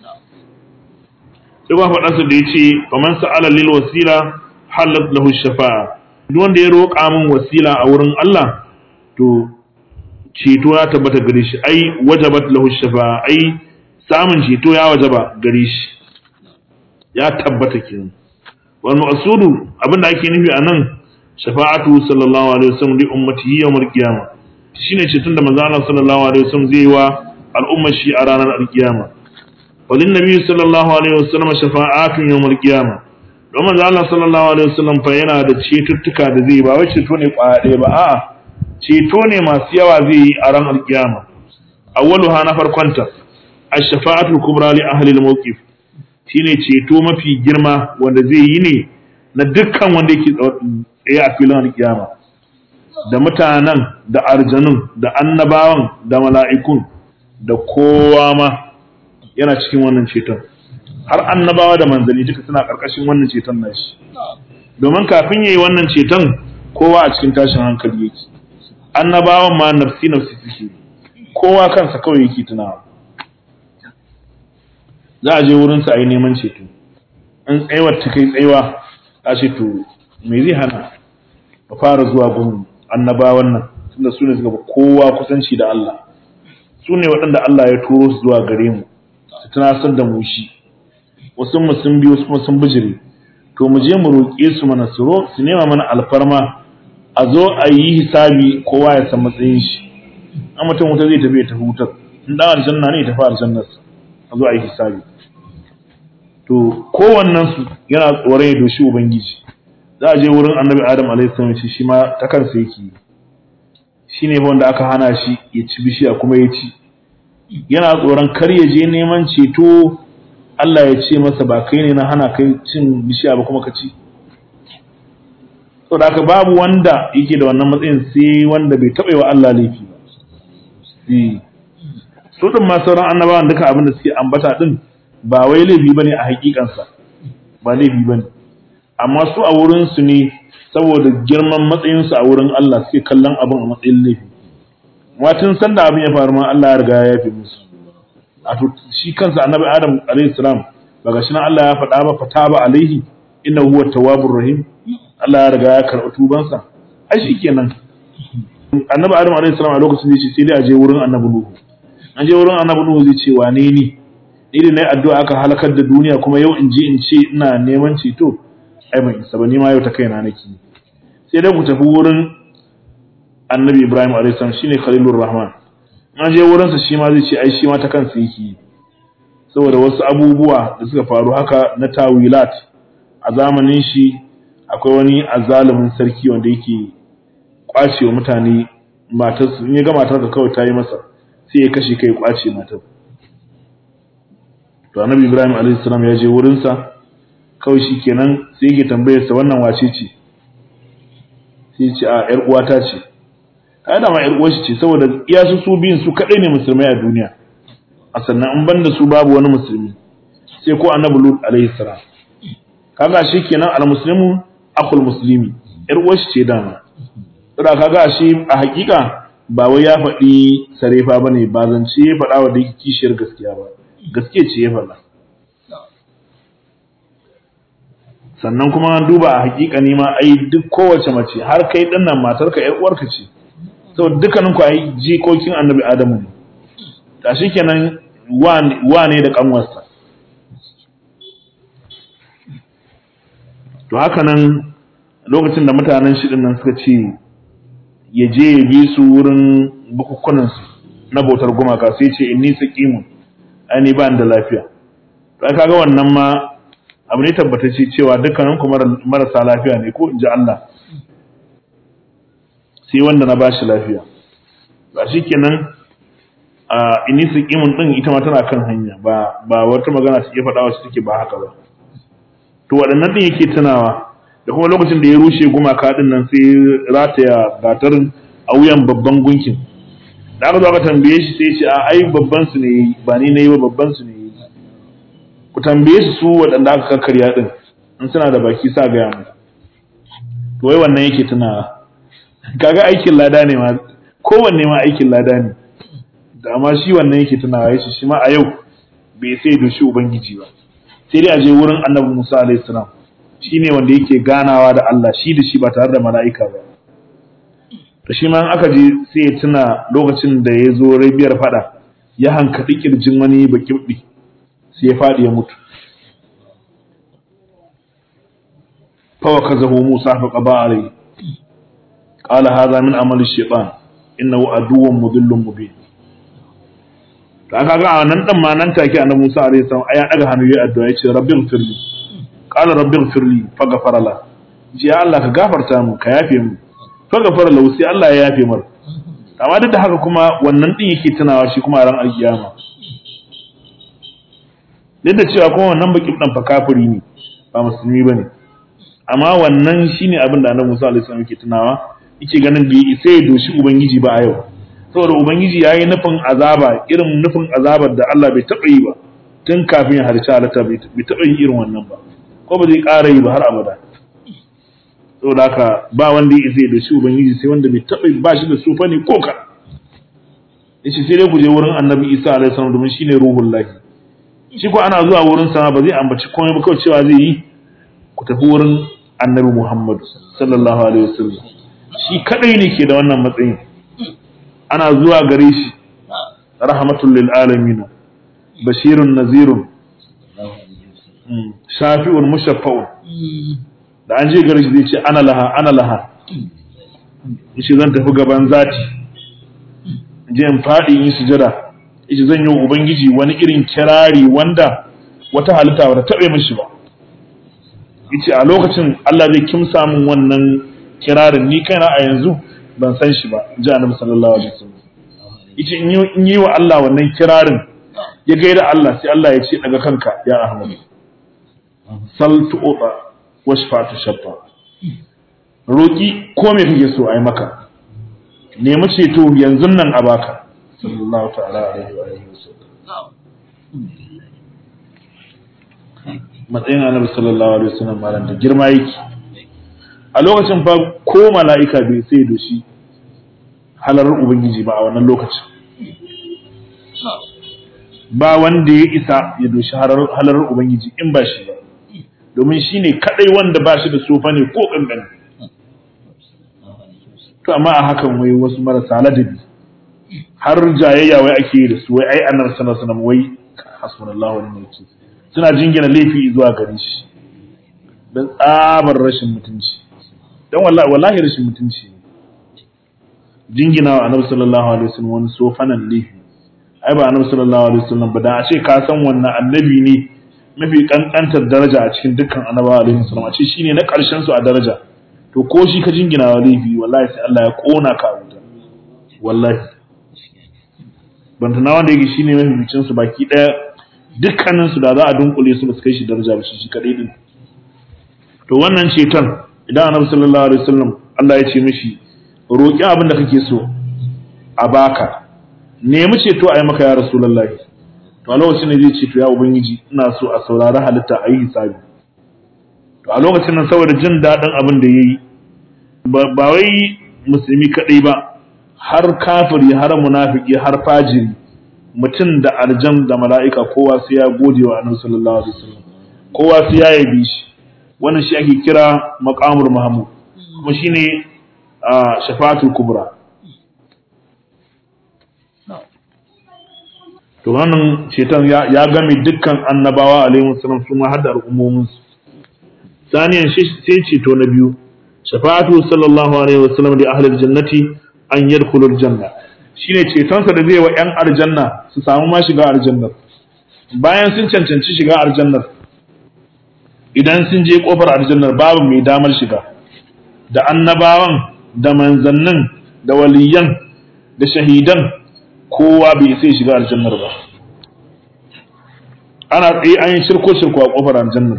sai ba faɗa su da yace faman sa'ala lil wasila halat lahu shafa'a duk wanda ya roƙa min wasila a wurin Allah to ceto ya tabbata gare shi ai wajabat lahu shafa'a ai samun ceto ya wajaba gare shi ya tabbata kenan wal maqsudu abinda ake nufi anan shafa'atu sallallahu alaihi wasallam li ummatihi yawmal qiyamah shine ceton da manzo Allah sallallahu alaihi wasallam zai yi wa al'ummar shi a ranar alkiyama walin nabi sallallahu alaihi wasallam shafa'atun yawmal qiyamah don manzo Allah sallallahu alaihi wasallam fa yana da cetuttuka da zai ba wai ceto ne kwaya ba a'a ceto ne masu yawa zai yi a ranar alkiyama awwaluha na farkonta ash-shafa'atu kubra li ahli al-mawqif shine ceto mafi girma wanda zai yi ne na dukkan wanda yake tsaye a filin alkiyama da mutanen da arjanun da annabawan da mala'ikun da kowa ma yana cikin wannan ceton har annabawa da manzanni duka suna ƙarƙashin wannan ceton nashi domin kafin yayi wannan ceton kowa a cikin tashin hankali yake annabawan ma nafsi suke kowa kansa kawai yake tunawa za a je wurinsa a yi neman ceto in tsayuwar ta kai tsayuwa a ce to me zai hana ka fara zuwa gun annabawan nan tunda su ne suka kowa kusanci da Allah su ne waɗanda Allah ya turo su zuwa gare mu su tunasar da mu shi wasu mu sun biyo wasu sun bijire to mu je mu roƙe su mana su nema mana alfarma a zo a yi hisabi kowa ya san matsayin shi an mutum wuta zai tafi ya tafi wutar in dan aljanna ne ya tafi aljannarsa a zo a yi hisabi to kowannen su yana tsoron ya doshi ubangiji za a je wurin annabi adam alaihi salam shi ma ta kansa yake shi ne wanda aka hana shi ya ci bishiya kuma ya ci yana tsoron kar ya je neman ceto Allah ya ce masa ba kai ne na hana kai cin bishiya ba kuma ka ci saboda haka babu wanda yake da wannan matsayin sai wanda bai taɓa wa Allah laifi ba su din ma sauran annabawan duka abin da suke ambata din ba wai laifi bane a hakikansa ba laifi bane amma su a wurin su ne saboda girman matsayin su a wurin Allah suke kallon abin a matsayin laifi watin sanda abin ya faru ma Allah ya riga ya yafe musu a to shi kansa annabi Adam alayhi salam ba ga shi nan Allah ya faɗa ba fataba alaihi innahu huwa tawwabur rahim Allah ya riga ya karɓi tubansa ai shikenan annabi Adam alaihi salam a lokacin da shi sai dai a je wurin annabi Nuhu an je wurin annabi Nuhu zai ce wane ni ne nayi addu'a aka halakar da duniya kuma yau in je in ce ina neman ceto ai ban isa ba ni ma yau ta kaina nake sai dai ku tafi wurin annabi Ibrahim alaihi salam shine Khalilur Rahman an je wurin sa shi ma zai ce ai shi ma ta kansa yake saboda wasu abubuwa da suka faru haka na tawilat a zamanin shi akwai wani azzalumin sarki wanda yake kwace wa mutane matarsu in ya ga matar da kawai ta yi masa sai ya kashe kai kwace matar to annabi Ibrahim alaihi salam ya je wurin sa kawai shikenan sai yake tambayar sa wannan wace ce sai ya ce a yar uwata ce ai da ma yar uwar shi ce saboda iya su biyun su kadai ne musulmai a duniya a sannan in banda su babu wani musulmi sai ko annabi Lut alaihi salam kaga shikenan al-muslimu akhul muslimi yar uwar shi ce dama saboda kaga shi a hakika ba wai ya faɗi sarefa bane ba zance ya faɗa wa da yake kishiyar gaskiya ba gaskiya ce ya faɗa sannan kuma duba a hakika ne ma ai duk kowace mace har kai dinnan matarka yar uwarka ce saboda dukkanin ku ai jikokin annabi Adamu ne ta shikenan wane da kanwarsa to haka nan lokacin da mutanen shi dinnan suka ce ya je ya bi su wurin bukukunan su na bautar gumaka sai ce inni saqimun ai ni ba da lafiya to kaga wannan ma abu ne tabbatacce cewa dukkanin ku marasa lafiya ne ko inji Allah sai wanda na bashi lafiya ba shikenan inni saqimun din ita ma tana kan hanya ba wata magana take faɗa wacce take ba haka ba to waɗannan din yake tunawa da kuma lokacin da ya rushe gumaka din nan sai rataya gatarin a wuyan babban gunkin da aka zo aka tambaye shi sai ya ce a ai babban su ne ba ni nayi ba babban su ne ku tambaye su waɗanda aka kakkarya din in suna da baki sa ga mu to wai wannan yake tunawa kaga aikin lada ne ma kowanne ma aikin lada ne da amma shi wannan yake tunawa yace shi ma a yau bai sai doshi ubangiji ba sai dai a je wurin annabi Musa alaihi salam shine wanda yake ganawa da Allah shi da shi ba tare da mala'ika ba to shi ma aka je sai ya tuna lokacin da ya zo rabiyar fada ya hankadi kirjin wani bakibdi sai ya fadi ya mutu fa wakazahu Musa fa qaba alai qala hadha min amali shaytan innahu aduwwun mudillun mubin to aka ga nan dan ma nan take annabi Musa alaihi salam aya daga hannu ya addu'a yace rabbighfirli qala rabbighfirli faghfara la ji Allah ka gafarta mu ka yafe mu faghfara lahu sai Allah ya yafe mar amma duk da haka kuma wannan din yake tunawa shi kuma ran alkiyama duk da cewa kuma wannan baki dan fa kafiri ne ba musulmi bane amma wannan shine abin da annabi Musa alaihi salam yake tunawa yake ganin bai sai ya doshi ubangiji ba a yau saboda ubangiji yayi nufin azaba irin nufin azabar da Allah bai taba yi ba tun kafin ya halicci halitta bai taba yi irin wannan ba ko ba zai ƙara yi ba har abada saboda haka ba wanda ya zai da shi ubangiji sai wanda bai taba ba shi da sufa ne ko ka yace sai dai ku je wurin annabi Isa alaihi salam domin shine ruhul lahi shi ko ana zuwa wurin sa ba zai ambaci komai ba kawai cewa zai yi ku tafi wurin annabi Muhammad sallallahu alaihi wasallam shi kadai ne ke da wannan matsayin ana zuwa gare shi rahmatul lil alamin bashirun nazirun shafi'un mushaffa'un da an je gare shi zai ce ana laha shi zan tafi gaban zati je in fadi in sujada yace zan yi ubangiji wani irin kirari wanda wata halitta ba ta tabe mishi ba yace a lokacin Allah zai kimsa min wannan kirarin ni kaina a yanzu ban san shi ba ji annabi sallallahu alaihi wasallam yace in yi wa Allah wannan kirarin ya gaida Allah sai Allah ya ce daga kanka ya Ahmad sal tu'ta washfa tushaffa roki ko me kake so ai maka nemi ceto yanzu nan a baka sallallahu ta'ala alaihi wa alihi wasallam matsayin annabi sallallahu alaihi wasallam malan da girma yake a lokacin fa ko mala'ika bai sai doshi halar ubangiji ba a wannan lokacin ba wanda ya isa ya doshi halarar ubangiji in ba shi ba, domin shi ne kadai wanda ba shi da sofa ne ko kankan. To amma a hakan wai wasu marasa ladabi har jayayya wai ake yi da su, wai ai annabi sallallahu alaihi wasallam wai hasbunallahu wa ni'mal wakeel, suna jingina laifi zuwa gare shi dan tsabar rashin mutunci. Dan wallahi rashin mutunci ne jingina wa annabi sallallahu alaihi wasallam wani sofanan laifi. Ai ba annabi sallallahu alaihi wasallam ba, da a ce ka san wannan annabi ne mafi kankantar daraja a cikin dukkan annabawa alaihi wasallam, a ce shine na karshen su a daraja, to ko shi ka jingina wa laifi wallahi sai Allah ya kona ka a wuta wallahi. Bantana wanda yake shine mafi bicin su baki daya, dukkanin su da za a dunkule su ba su kai shi daraja ba, shi kadai din. To wannan ceton idan annabi sallallahu alaihi wasallam Allah ya ce mishi roki abin da kake so a baka, nemi ceto a yi maka ya rasulullahi, to a lokacin ne zai ce to ya ubangiji ina so a saurari halitta a yi hisabi. To a lokacin nan saboda jin daɗin abin da ya yi, ba wai musulmi kaɗai ba, har kafiri har munafiki har fajiri, mutum da aljan da mala'ika kowa sai ya gode wa annabi sallallahu alaihi wasallam, kowa sai ya yabi shi. Wannan shi ake kira maqamul mahmud, kuma shine shafa'atul kubra. To wannan ceton ya game dukkan annabawa alaihi wasallam, su ma har da al'ummomin su. Saniyan sai ceto na biyu, shafa'atu sallallahu alaihi wasallam li ahli aljannati an yadkhulul janna, shine cetonsa da zai wa yan aljanna su samu ma shiga aljannar bayan sun cancanci shiga aljannar. Idan sun je kofar aljannar babu mai damar shiga, da annabawan da manzannin da waliyan da shahidan kowa bai sai shiga aljannar ba. Ana tsaye an yi shirko a kofar aljannar,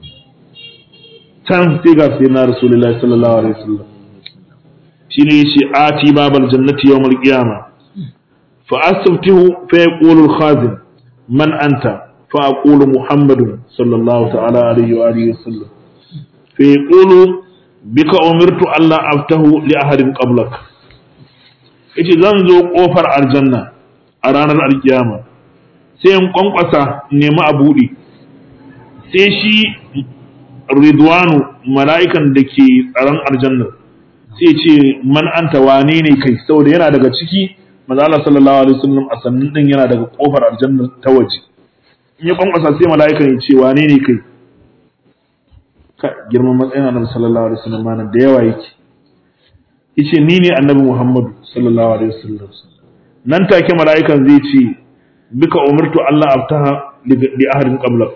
can sai ga sai na rasulullahi sallallahu alaihi wasallam shine yace ati babal jannati yawmal qiyamah fa astabtihu fa yaqulu al-khazin man anta fa aqulu muhammadun sallallahu ta'ala alaihi wa alihi wasallam fa yaqulu bika umirtu alla aftahu li ahadin qablak. Yace zan zo kofar aljanna a ranar alkiyama sai in kwankwasa nemi a buɗe, sai shi ridwanu mala'ikan da ke tsaron aljannar sai ce man anta wane ne kai, saboda yana daga ciki manzo Allah sallallahu alaihi wasallam a sannan din yana daga kofar aljannar ta waje. In ya kwankwasa sai mala'ikan ya ce wane ne kai. Ka girman matsayin annabi sallallahu alaihi wasallam ma nan da yawa yake. Yace ni ne annabi Muhammadu sallallahu alaihi wasallam. Nan take mala'ikan zai ce bika umirtu Allah aftaha li ahadin qablak,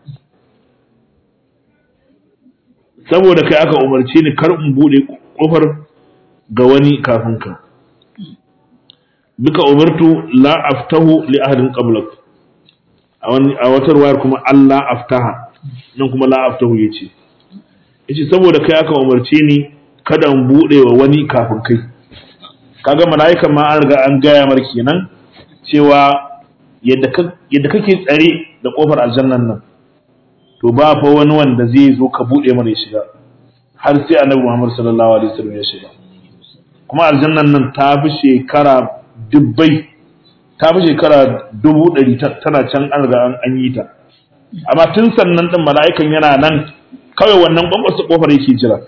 saboda kai aka umarce ni kar in bude kofar ga wani kafin ka. Bika umirtu la aftahu li ahadin qablak, a wata ruwayar kuma Allah aftaha, nan kuma la aftahu yace saboda kai aka umarce ni kada in bude wa wani kafin kai. Kaga mala'ikan ma an riga an gaya mar kenan cewa yadda kake tsare da kofar aljannan nan, to ba fa wani wanda zai zo ka bude mana ya shiga har sai annabi Muhammad sallallahu alaihi wasallam ya shiga. Kuma aljannan nan ta fi shekara dubbai, ta fi shekara 100 tana can an riga an yi ta, amma tun sannan din mala'ikan yana nan kawai wannan kwankwasa kofar yake jira.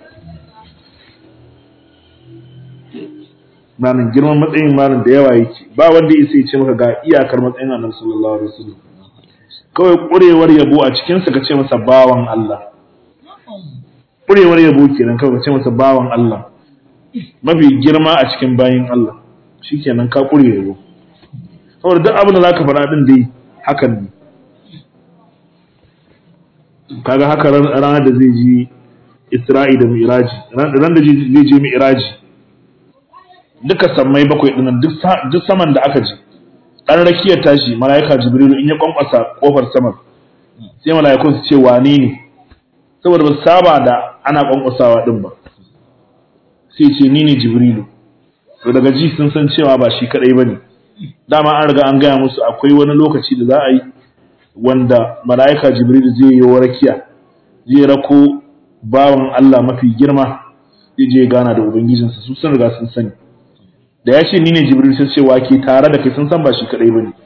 Malam girman matsayin malam da yawa yake, ba wanda ya ce maka ga iyakar matsayin annabi sallallahu alaihi wasallam. Kawai kurewar yabo a cikin sa ka ce masa bawan Allah, kurewar yabo kenan, kawai ka ce masa bawan Allah mafi girma a cikin bayin Allah, shikenan ka kure yabo. Saboda duk abin da zaka faɗa din dai hakan ne. Kaga haka ranar da zai ji Isra'i da Mi'raji, ran da zai je Mi'raji, duka sammai bakwai dinnan duk saman da aka ji an rakiyar tashi, malaika Jibrilu in ya kwankwasa kofar saman sai malaikun su ce wane ne, saboda ba saba da ana kwankwasawa din ba, sai ce ni ne Jibrilu. To daga ji sun san cewa ba shi kadai bane, dama an riga an gaya musu akwai wani lokaci da za a yi wanda malaika Jibrilu zai yi rakiya, zai rako bawan Allah mafi girma, zai je gana da ubangijinsa, su sun riga sun sani. Da ya ce ni ne Jibril sai ce wake tare da kai, sun san ba shi kadai bane.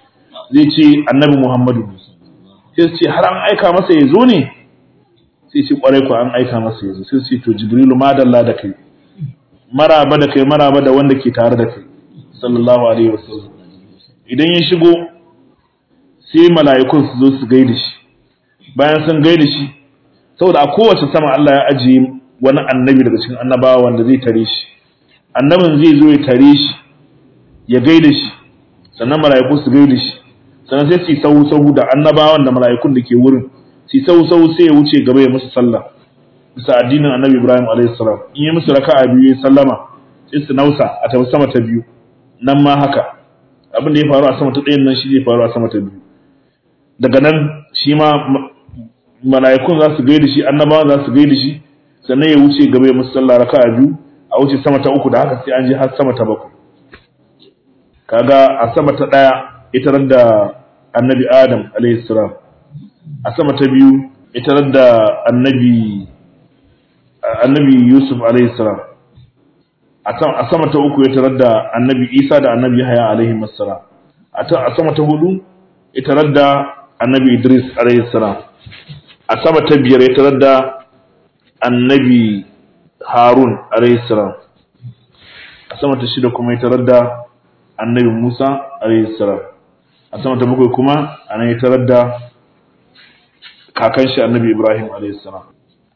zai ce annabi Muhammadu, sai su ce har an aika masa ya zo ne, sai ce kwarai ko an aika masa ya zo, sai su ce to Jibrilu madalla da kai, maraba da kai, maraba da wanda ke tare da kai sallallahu alaihi wasallam. Idan ya shigo sai mala'ikun su zo su gaida shi, bayan sun gaida shi, saboda a kowace sama Allah ya ajiye wani annabi daga cikin annabawa wanda zai tare shi, annabin zai zo ya tare shi ya gaida shi, sannan mala'iku su gaida shi, sannan sai su yi sahu da annabawan da mala'ikun da ke wurin, su yi sahu sai ya wuce gaba ya musu sallah bisa addinin annabi Ibrahim alaihi salam. In yi musu raka'a biyu ya sallama sai su nausa a tafi sama ta biyu, nan ma haka abin da ya faru a sama ta ɗayan nan shi zai faru a sama ta biyu. Daga nan shi ma mala'ikun za su gaida shi, annabawan za su gaida shi, sannan ya wuce gaba ya musu sallah raka'a biyu, a wuce sama ta uku, da haka sai an je har sama ta bakwai. Kaga a sama ta ɗaya ita da annabi Adam alayhi salam, a sama ta biyu ita da annabi Yusuf alayhi salam, a sama ta uku ita da annabi Isa da annabi Yahya alayhi salam, a sama ta hudu ita da annabi Idris alayhi salam, a sama ta biyar ita da annabi Harun alayhi salam, a sama ta shida kuma ita da annabi Musa alayhi salam, a sama ta bakwai kuma anan ya tarar da kakan shi annabi Ibrahim alayhi salam.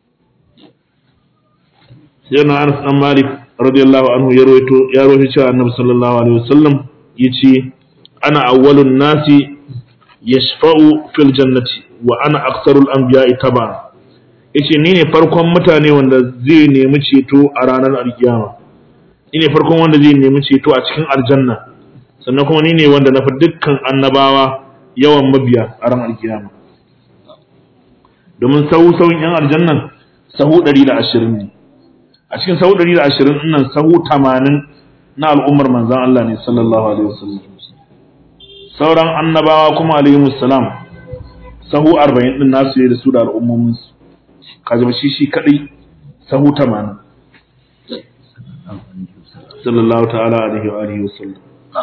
Sai na Anas dan Malik radiyallahu anhu ya rawaito cewa annabi sallallahu alaihi wasallam yace ana awwalun nasi yashfa'u fil jannati wa ana aktharul anbiya'i taban. Yace ni ne farkon mutane wanda zai nemi ceto a ranar alkiyama, ni ne farkon wanda zai nemi ceto a cikin aljanna, sannan kuma ni ne wanda na fi dukkan annabawa yawan mabiya a ran alkiyama. Domin sahun yan aljannan sahu 120 ne, a cikin sahu 120 nan sahu 80 na al'ummar manzon Allah ne sallallahu alaihi wasallam. Sauran annabawa kuma alaihimus salam sahu 40 din nasu ne da su da al'ummomin su, kaje shi kadai sahu 80 sallallahu ta'ala alaihi wa alihi wasallam.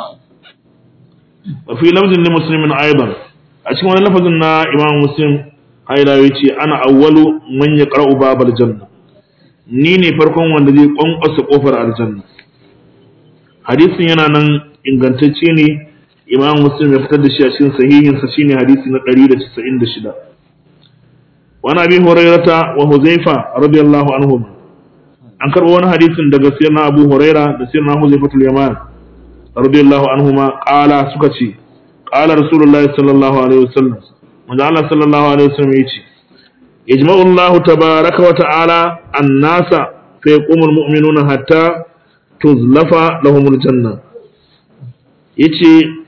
Wa fi lafzin li muslimin aidan, a cikin wani lafazin na Imam Muslim haila yace ana awwalu man yaqra'u babal janna, ni ne farkon wanda zai kwankwasa kofar aljanna. Hadisin yana nan ingantacce ne, Imam Muslim ya fitar da shi a cikin sahihin sa, shine hadisi na 196. Wa Abi Hurairah wa Huzaifa radiyallahu anhum, an karbo wani hadisin daga sayyidina Abu Huraira da sayyidina Huzaifatul Yaman radiyallahu anhuma, qala suka ce qala Rasulullahi sallallahu alaihi wasallam, manzo Allah sallallahu alaihi wasallam yace yajma'u Allah tabaaraka wa ta'ala an-nasa fa yaqumul mu'minuna hatta tuzlafa lahumul janna. Yace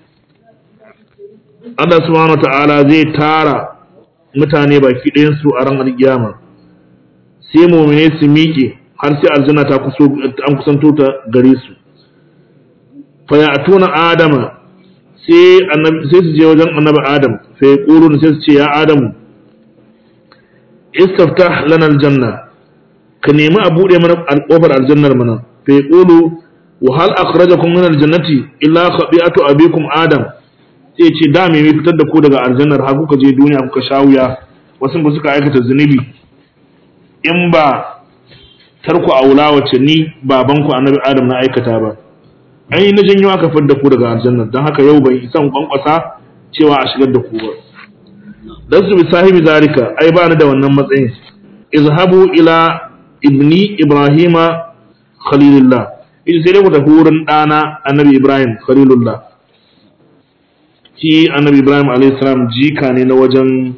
Allah subhanahu wa ta'ala zai tara mutane baki ɗayan su a ran alkiyama, sai mu'mine su miƙe har sai aljanna ta an kusanto ta gare su. Fa ya'tuna adama, sai su je wajen annabi Adam, fa yaquluna, sai su ce ya Adamu istaftah lana aljanna, ka nemi a bude mana kofar aljannar mana. Fa yaqulu wa hal akhrajakum min aljannati illa khabi'atu abikum Adam, sai ce da me fitar da ku daga aljannar har kuka je duniya kuka shawuya, wasu ku suka aikata zunubi in ba tarku aula wace ni babanku annabi Adam na aikata ba. Ai na janyo aka fidda ku daga aljanna, dan haka yau bai isan kwankwasa cewa a shigar da ku ba. Dan su bi sahibi zalika, ai ba ni da wannan matsayin. Izhabu ila ibni Ibrahima khalilullah, idan sai dai ku tafi wurin dana annabi Ibrahim khalilullah. Shi annabi Ibrahim alayhi salam jika ne na wajen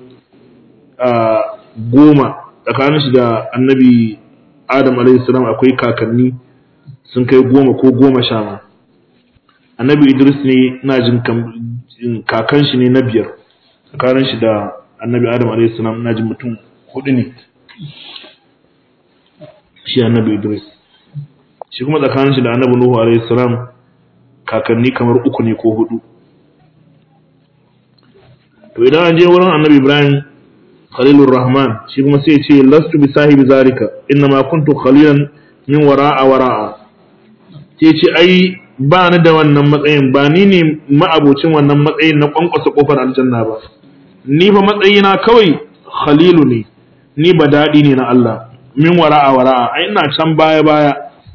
10 tsakanin shi da annabi Adam alayhi salam akwai kakanni sun kai 10 ko 10 ma. Annabi Idris ne ina jin kakan shi ne na 5 tsakanin shi da annabi Adam alayhi salam, ina jin mutum 4 ne shi annabi Idris. Shi kuma tsakanin shi da annabi Nuhu alayhi salam kakanni kamar 3 ne ko 4. To idan an je wurin annabi Ibrahim Khalilur Rahman, shi kuma sai ya ce lastu bi sahibi zalika inna ma kuntu khalilan min wara'a. Sai ce ai ba ni da wannan matsayin, ba ni ne ma'abocin wannan matsayin na kwankwasa kofar aljanna ba, ni fa matsayina kawai khalilu ne, ni ba daɗi ne na Allah, min wara'a ai ina can baya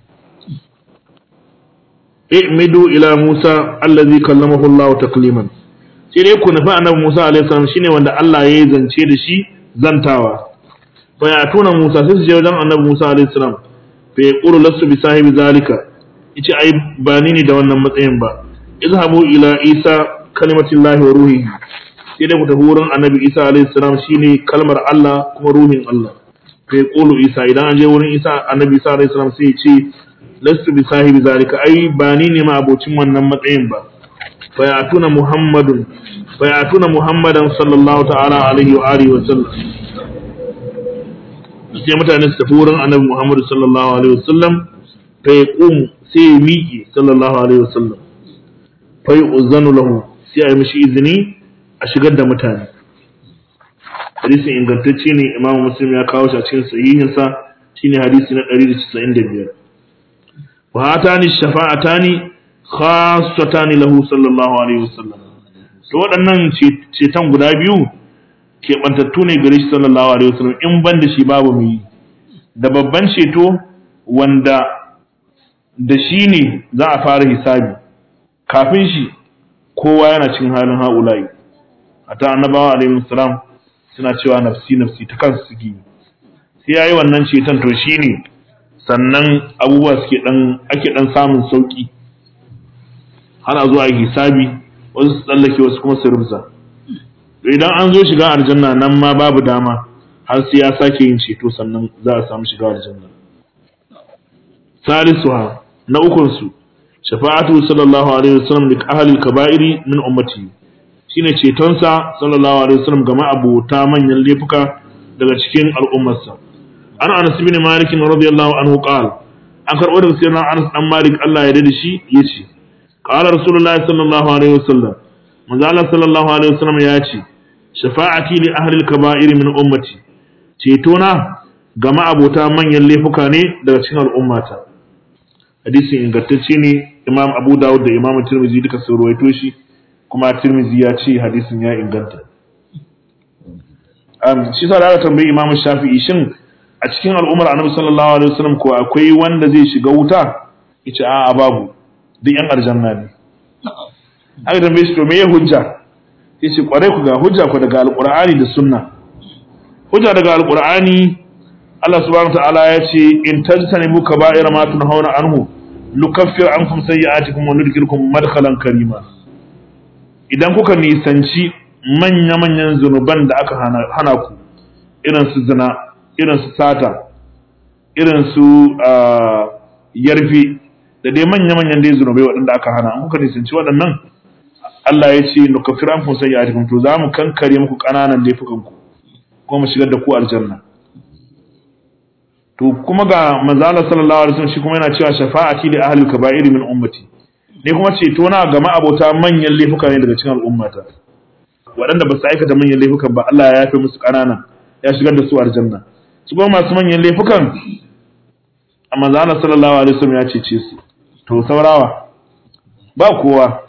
i'midu ila Musa allazi kallamahu Allah takliman, sai dai ku nufi annabi Musa alaihi salam shine wanda Allah ya yi zance da shi zantawa. Fa ya tuna Musa sai su je wajen annabi Musa alaihi salam, fa yaqulu lastu bi sahibi zalika, yace ai ba ni ne da wannan matsayin ba, izhabu ila Isa kalimatullahi wa ruhihi, sai dai ku tafi wurin annabi Isa alaihi salam shine kalmar Allah kuma ruhin Allah. Fa yaqulu Isa, idan an je wurin Isa annabi Isa alaihi salam sai ya ce lastu bi sahibi zalika, ai ba ni ne ma abocin wannan matsayin ba. Fa ya tuna Muhammadan sallallahu ta'ala alaihi wa alihi wa sallam, sai mutane su tafi wurin annabi Muhammad sallallahu alaihi wa sallam, fa yaqum sai ya miƙe sallallahu alaihi wa sallam, fa yu'zanu lahu, sai a yi mishi izini a shigar da mutane. Hadisin ingantacce ne, Imam Muslim ya kawo shi a cikin sahihinsa, shine hadisi na 195. wa hatani shafa'atani khassatani lahu sallallahu alaihi wa sallam, to waɗannan ceton guda biyu keɓantattu ne gare shi sallallahu alaihi wa sallam, in ban da shi babu mu yi. Da babban ceto wanda da shi ne za a fara hisabi, kafin shi kowa yana cikin halin haulayi, hatta annabawa alaihi salam suna cewa nafsi nafsi ta kansu suke, sai yayi wannan ceton to shine sannan abubuwa ake dan samun sauki, ana zuwa hisabi, wasu su tsallake wasu kuma su rubza. Idan an zo shiga aljanna nan ma babu dama har sai ya sake yin ceto sannan za a samu shiga aljanna. Salisuha, na ukun su shafa'atu sallallahu alaihi wasallam li ahli al-kaba'iri min ummati, shine ceton sa sallallahu alaihi wasallam ga ma'abota manyan laifuka daga cikin al'ummarsa. An Anas ibn Malik radiyallahu anhu qala, an karbo daga sayyidina Anas dan Malik Allah ya yarda da shi yace, qala rasulullahi sallallahu alaihi wasallam, manzo Allah sallallahu alaihi wasallam ya ce, shafa'ati li ahli al-kaba'iri min ummati, ceto na ga ma'abota manyan laifuka ne daga cikin al'ummata. Hadisin ingantacce ne, Imam Abu Dawud da Imam Tirmidhi duka sun rawaito shi, kuma Tirmidhi ya ce hadisin ya inganta. Shi sa da aka tambayi Imam Shafi'i, shin a cikin al'ummar Annabi sallallahu alaihi wasallam ko akwai wanda zai shiga wuta? Yace a'a babu, duk yan aljanna ne. Aka tambaye shi to me ya hujja? Yace kware ku ga hujja ku daga Alqur'ani da Sunna. Hujja daga Alqur'ani, Allah subhanahu wa ta'ala ya ce, in tajtanibu kaba'ira ma tunhauna anhu nukaffir ankum sayyi'atikum wa nudkhilukum madkhalan karima. Idan kuka nisanci manya-manyan zunuban da aka hana ku, irin su zina, irin su sata, irin su yarfi, da dai manya-manyan dai zunubai waɗanda aka hana, an kuka nisanci waɗannan, Allah ya ce nukaffir ankum sayyi'atikum, to za mu kankare muku ƙananan laifukanku kuma mu shigar da ku aljanna. To kuma ga manzo Allah sallallahu alaihi wasallam shi kuma yana cewa shafa'ati li ahli al-kaba'iri min ummati, ne kuma ceto na ga ma'abota manyan laifuka ne daga cikin al'ummata, waɗanda ba su aikata manyan laifukan ba Allah ya yafe musu ƙanana, ya shigar da su aljanna. Su kuma masu manyan laifukan a manzo Allah sallallahu alaihi wasallam ya cece su. To saurawa ba kowa.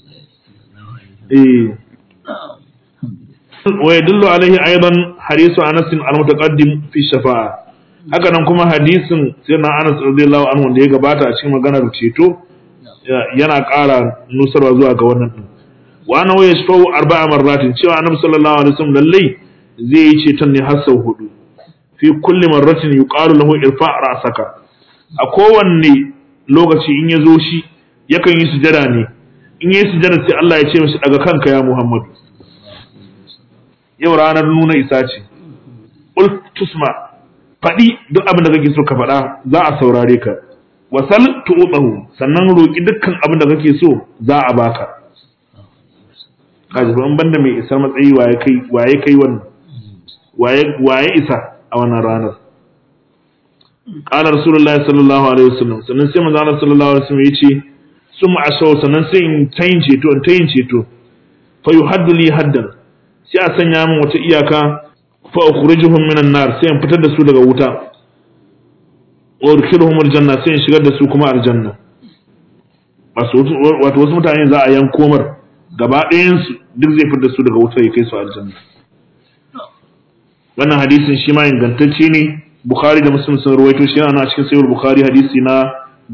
Wa yadullu alaihi aidan hadisu Anas al-mutaqaddim fi shafa'a. Haka nan kuma hadisin sayyidina Anas radiyallahu anhu wanda ya gabata a cikin maganar ceto yana ƙara nusarwa zuwa ga wannan din. Wa ana waya shafa'u arba'a marratin, cewa Annabi sallallahu alaihi wasallam lallai zai yi ceton ne har sau 4. Fi kulli marratin yuqalu lahu irfa' ra'saka. A kowanne lokaci in ya zo shi yakan yi sujada ne. In yi sujada sai Allah ya ce mishi daga kanka ya Muhammadu. Yau ranar nuna isa ce. Ul tusma, faɗi duk abin da kake so ka faɗa, za a saurare ka. Wasal tu'tahu, sannan roki dukkan abin da kake so za a baka. Kaji ban banda mai isar matsayi waye kai wannan, waye isa a wannan ranar. Qala Rasulullahi sallallahu alaihi wasallam, sannan sai manzo Allah sallallahu alaihi wasallam yace, summa ashaw, sannan sai in tayin ceto, fa yuhaddu li haddan, sai a sanya min wata iyaka, fa ukhrijuhum minan nar, sai in fitar da su daga wuta, wa udkhiluhum aljanna, sai in shigar da su kuma aljanna. wato wasu mutane za a yanko mar gaba ɗayan su duk zai fitar da su daga wutar ya kai su aljanna. Wannan hadisin shi ma ingantacce ne, Bukhari da Muslim sun rawaito shi, yana a cikin Sahih Bukhari hadisi na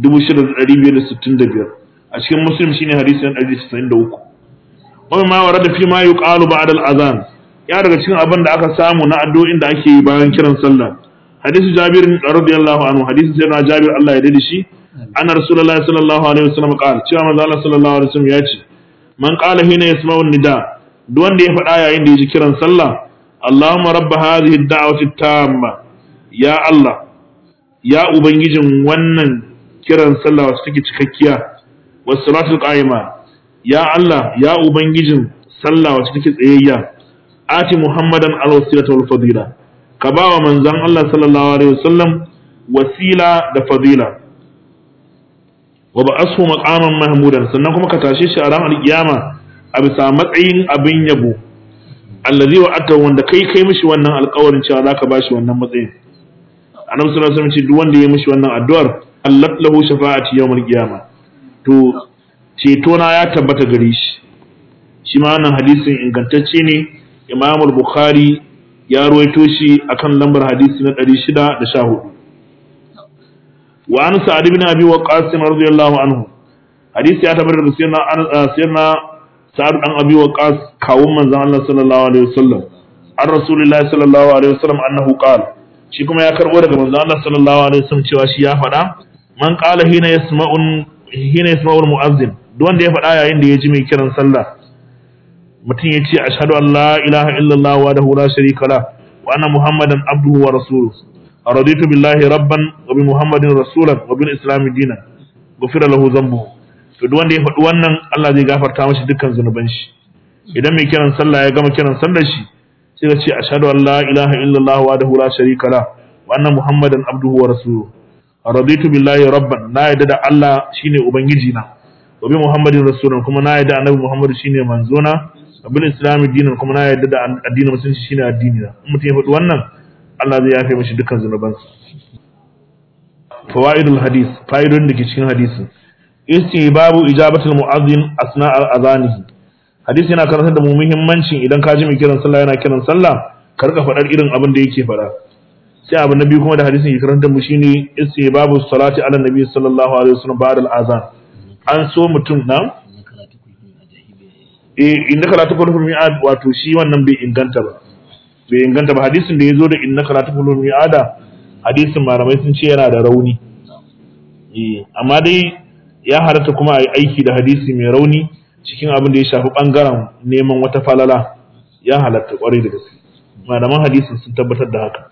6565, a cikin Muslim shine hadisi na 193. Wannan ma warada fi ma yuqalu ba'da al-azan, ya daga cikin abin da aka samu na addu'o'in da ake yi bayan kiran sallah. Hadisi Jabir radiyallahu anhu, hadisi sayyidina Jabir Allah ya dade shi, anna Rasulullahi sallallahu alaihi wasallam qala, cewa manzo Allah sallallahu alaihi wasallam ya ce, man qala hina yasma'u an-nida, duk wanda ya faɗa yayin da ya ji kiran sallah, Allahumma rabb hadhihi ad-da'wati at-tamma, ya Allah, ya ubangijin wannan kiran sallah wacce take cikakkiya, was salatul qa'ima, ya Allah, ya ubangijin sallah wacce take tsayayya, ati Muhammadan al-wasilata wal fadila, ka ba wa manzon Allah sallallahu alaihi wasallam wasila da fadila, wa ba'ashu maqaman mahmudan, sannan kuma ka tashe shi a ran al-qiyama a bisa matsayin abin yabo, allazi wa'ata, wanda kai mishi wannan alƙawarin cewa zaka bashi wannan matsayin. Annabi sallallahu alaihi wasallam ce duk wanda ya mishi wannan addu'ar, Allah lahu shafa'ati yawmal qiyama, to ceto na ya tabbata gare shi. Shi ma wannan hadisin ingantacce ne, Imam al-Bukhari ya ruwaito shi akan lambar hadisi na 614. Wa an Sa'd ibn Abi Waqqas radiyallahu anhu, hadisi ya tabbata da sayyidina Sa'd dan Abi Waqqas, kawun manzon Allah sallallahu alaihi wasallam, an Rasulullahi sallallahu alaihi wasallam annahu qala, shi kuma ya karbo daga manzon Allah sallallahu alaihi wasallam cewa shi ya faɗa, man qala hina yasma'u al-mu'azzin, duk wanda ya faɗa yayin da ya ji mai kiran sallah, mutum ya ce ashhadu an la ilaha illallah wahdahu la sharika la wa anna muhammadan abduhu wa rasuluhu, raditu billahi rabban wa bi muhammadin rasulan wa bil islam dinan, ghufira lahu dhanbuhu. To duk wanda ya faɗi wannan, Allah zai gafarta mashi dukkan zunuban shi. Idan mai kiran sallah ya gama kiran sallar shi, sai ya ce ashhadu an la ilaha illallah wahdahu la sharika la wa anna muhammadan abduhu wa rasuluhu, raditu billahi rabban, na yadda da Allah shine ubangiji na, wa bi muhammadin rasulan, kuma na yadda annabi muhammad shine manzona, wa bil islam dinan, kuma na yadda da addinin musulunci shine addini na. In mutum ya faɗi wannan, Allah zai yafe mashi dukkan zunubansa. Fawaidul hadis, fa'idodin da ke cikin hadisin. Babu ijabatul mu'azzin asna al-azanihi. Hadisi yana karantar da mu muhimmancin idan ka ji mai kiran sallah yana kiran sallah, ka rika faɗar irin abin da yake faɗa. Sai abu na biyu kuma da hadisin ke karantar mu shine babu salati ala nabi sallallahu alaihi wasallam ba'da al-azan. An so mutum na innaka la tuqulu mi'ad, wato shi wannan bai inganta ba. Hadisin da yazo da innaka la tuqulu mi'ada, hadisin malamai sun ce yana da rauni. Amma dai ya halatta kuma a yi aiki da hadisi mai rauni cikin abin da ya shafi bangaren neman wata falala, ya halatta kwarai da gaske. Malaman hadisin sun tabbatar da haka.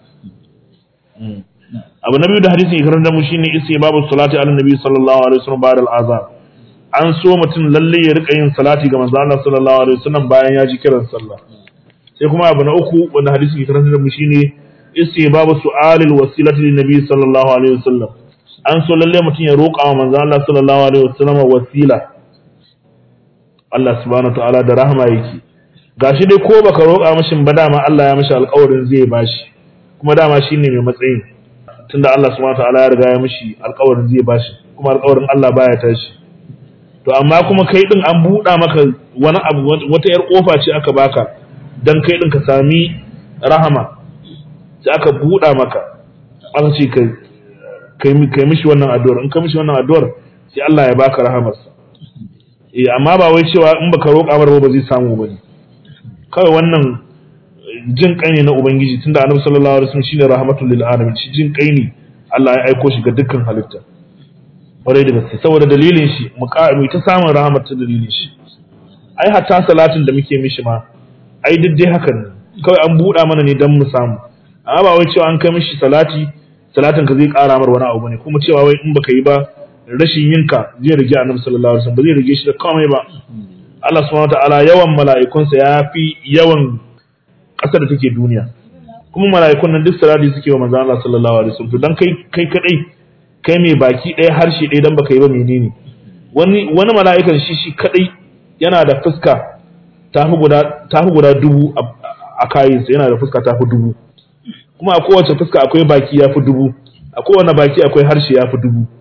Abu na biyu da hadisin ya karanta mu shine babu salati ala nabi sallallahu alaihi wasallam ba'da al-azan. An so mutum lalle ya rika yin salati ga manzo Allah sallallahu alaihi wasallam bayan ya ji kiran sallah. Sai kuma abu na uku wanda hadisin ya karanta da mu shine babu su'alil wasilati lin nabi sallallahu alaihi wasallam. An so lalle mutum ya roƙa wa manzo Allah sallallahu alaihi wasallam wasila. Allah subhanahu wa ta'ala da rahama yake. Gashi dai ko baka roƙa mishin ba, dama Allah ya mishi alƙawarin zai bashi. Kuma dama shine mai matsayin. Tunda Allah subhanahu wa ta'ala ya riga ya mishi alƙawarin zai bashi, kuma alƙawarin Allah baya tashi. To amma kuma kai din an buɗa maka wani abu, wata yar kofa ce aka baka dan kai din ka sami rahama. Sai aka buɗa maka. Aka ce kai mishi wannan addu'ar, in ka mishi wannan addu'ar sai Allah ya baka rahamarsa. Amma ba wai cewa in baka roƙa mar ba zai samu bane. Kawai wannan jin kai ne na ubangiji, tunda Annabi sallallahu alaihi wasallam shine rahmatul lil alamin, shi jin kai ne Allah ya aiko shi ga dukkan halitta. Kwarai da gaske, saboda dalilin shi mu ta samun rahmat ta dalilin shi. Ai hatta salatin da muke mishi ma, ai duk dai hakan ne. Kawai an buɗa mana ne dan mu samu. Amma ba wai cewa an kai mishi salatin ka zai ƙara mar wani abu bane, kuma cewa wai in baka yi ba rashin yinka zai rage Annabi sallallahu alaihi wasallam, ba zai rage shi da komai ba. Allah subhanahu wataala yawan mala'ikunsa ya fi yawan ƙasar da take duniya, kuma mala'ikun nan duk salati suke wa manzo Allah sallallahu alaihi wasallam. To dan kai kadai, kai mai baki ɗaya harshe ɗaya dan baka yi ba menene? Wani mala'ikan shi kadai yana da fuska tafi guda 1000 a kayinsa, yana da fuska tafi 1000. Kuma a kowace fuska akwai baki yafi 1000, a kowane baki akwai harshe yafi 1000.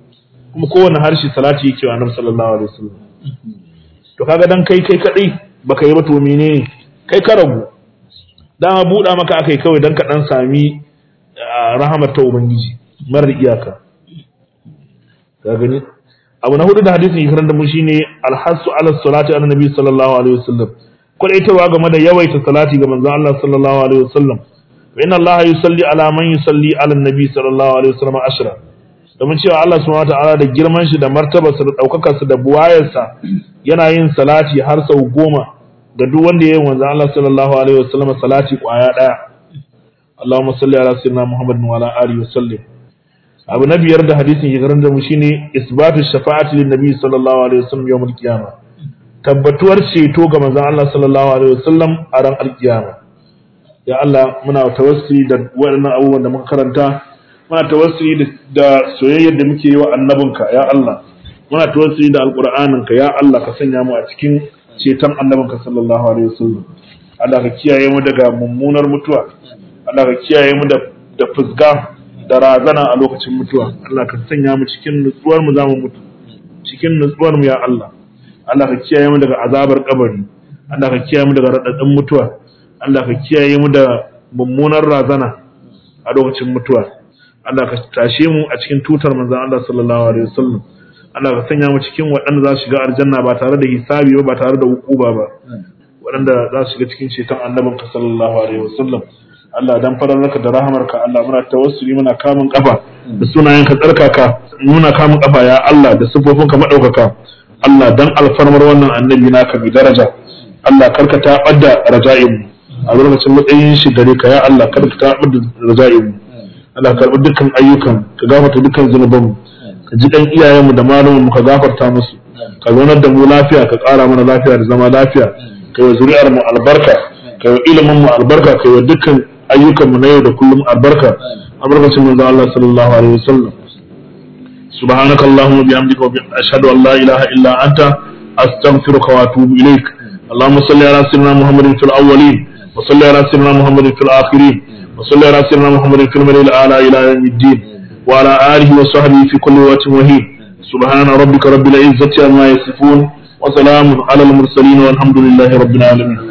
kuma kowane harshe salati yake wa annabi sallallahu alaihi wasallam. To kaga dan kai kadai baka yi ba to menene kai ka ragu, dama buɗa maka akai kawai dan ka dan sami rahamar ta ubangiji marar iyaka. Ka gani abu na hudu da hadisin ikran da mu shine alhasu ala salati ala nabi sallallahu alaihi wasallam, kwadaitarwa game da yawaita salati ga manzon Allah sallallahu alaihi wasallam. Fa inna Allah yusalli ala man yusalli ala nabi sallallahu alaihi wasallam ashra, domin cewa Allah subhanahu wataala da girman shi da martabarsa da daukakarsa da buwayarsa yana yin salati har sau 10 ga duk wanda ya yi manzon Allah sallallahu alaihi wasallam salati kwaya daya. Allahumma salli ala sayyidina Muhammadin wa ala alihi wasallam. Abu na biyar da hadisin ke karanta mu shine isbatu shafa'ati lin nabi sallallahu alaihi wasallam yawmul qiyamah, tabbatuwar ceto ga manzon Allah sallallahu alaihi wasallam a ran alkiyama. Ya Allah muna tawassuli da waɗannan abubuwan da muka karanta, muna tawassuli da soyayyar da muke yi wa annabinka ya Allah, muna tawassuli da alqur'aninka ya Allah, ka sanya mu a cikin ceton annabinka sallallahu alaihi wasallam. Allah ka kiyaye mu daga mummunar mutuwa, Allah ka kiyaye mu da fusga da razana a lokacin mutuwa. Allah ka sanya mu cikin nutsuwar mu zamu mutu cikin nutsuwar mu ya Allah. Allah ka kiyaye mu daga azabar kabari, Allah ka kiyaye mu daga radadin mutuwa, Allah ka kiyaye mu da mummunar razana a lokacin mutuwa. Allah ka tashe mu a cikin tutar manzon Allah sallallahu alaihi wasallam. Allah ka sanya mu cikin waɗanda za su shiga aljanna ba tare da hisabi ba tare da hukuba ba, waɗanda za su shiga cikin ceton annabinka sallallahu alaihi wasallam. Allah dan fararka da rahamarka Allah muna tawassuli muna kamun kafa da sunayenka tsarkaka, muna kamun kafa ya Allah da sifofinka madaukaka. Allah dan alfarmar wannan annabi naka bi daraja, Allah karka tabar da raja'in a lokacin matsayin shi gare ka ya Allah, karka tabar da raja'in. Allah karbi dukkan ayyukan, ka gafarta dukkan zunubanmu, ka ji dan iyayenmu da malamanmu ka gafarta musu, ka zaunar da mu lafiya, ka ƙara mana lafiya da zama lafiya, ka yi zuri'ar mu albarka, ka yi ilimin mu albarka, ka yi dukkan ayyukanmu na yau da kullum albarka, albarkacin manzo Allah sallallahu alaihi wasallam. Subhanaka Allahumma bihamdika wa ashhadu an la ilaha illa anta astaghfiruka wa atubu ilaik. Allahumma salli ala sayyidina Muhammadin fil awwalin wa salli ala sayyidina Muhammadin fil akhirin wa salli ala sayyidina Muhammadin fil mala'il a'la ila yawmiddin wa ala alihi wa sahbihi fi kulli waqtin wa hin. Subhana rabbika rabbil izzati amma yasifun wa salamun ala al mursalin walhamdulillahi rabbil alamin.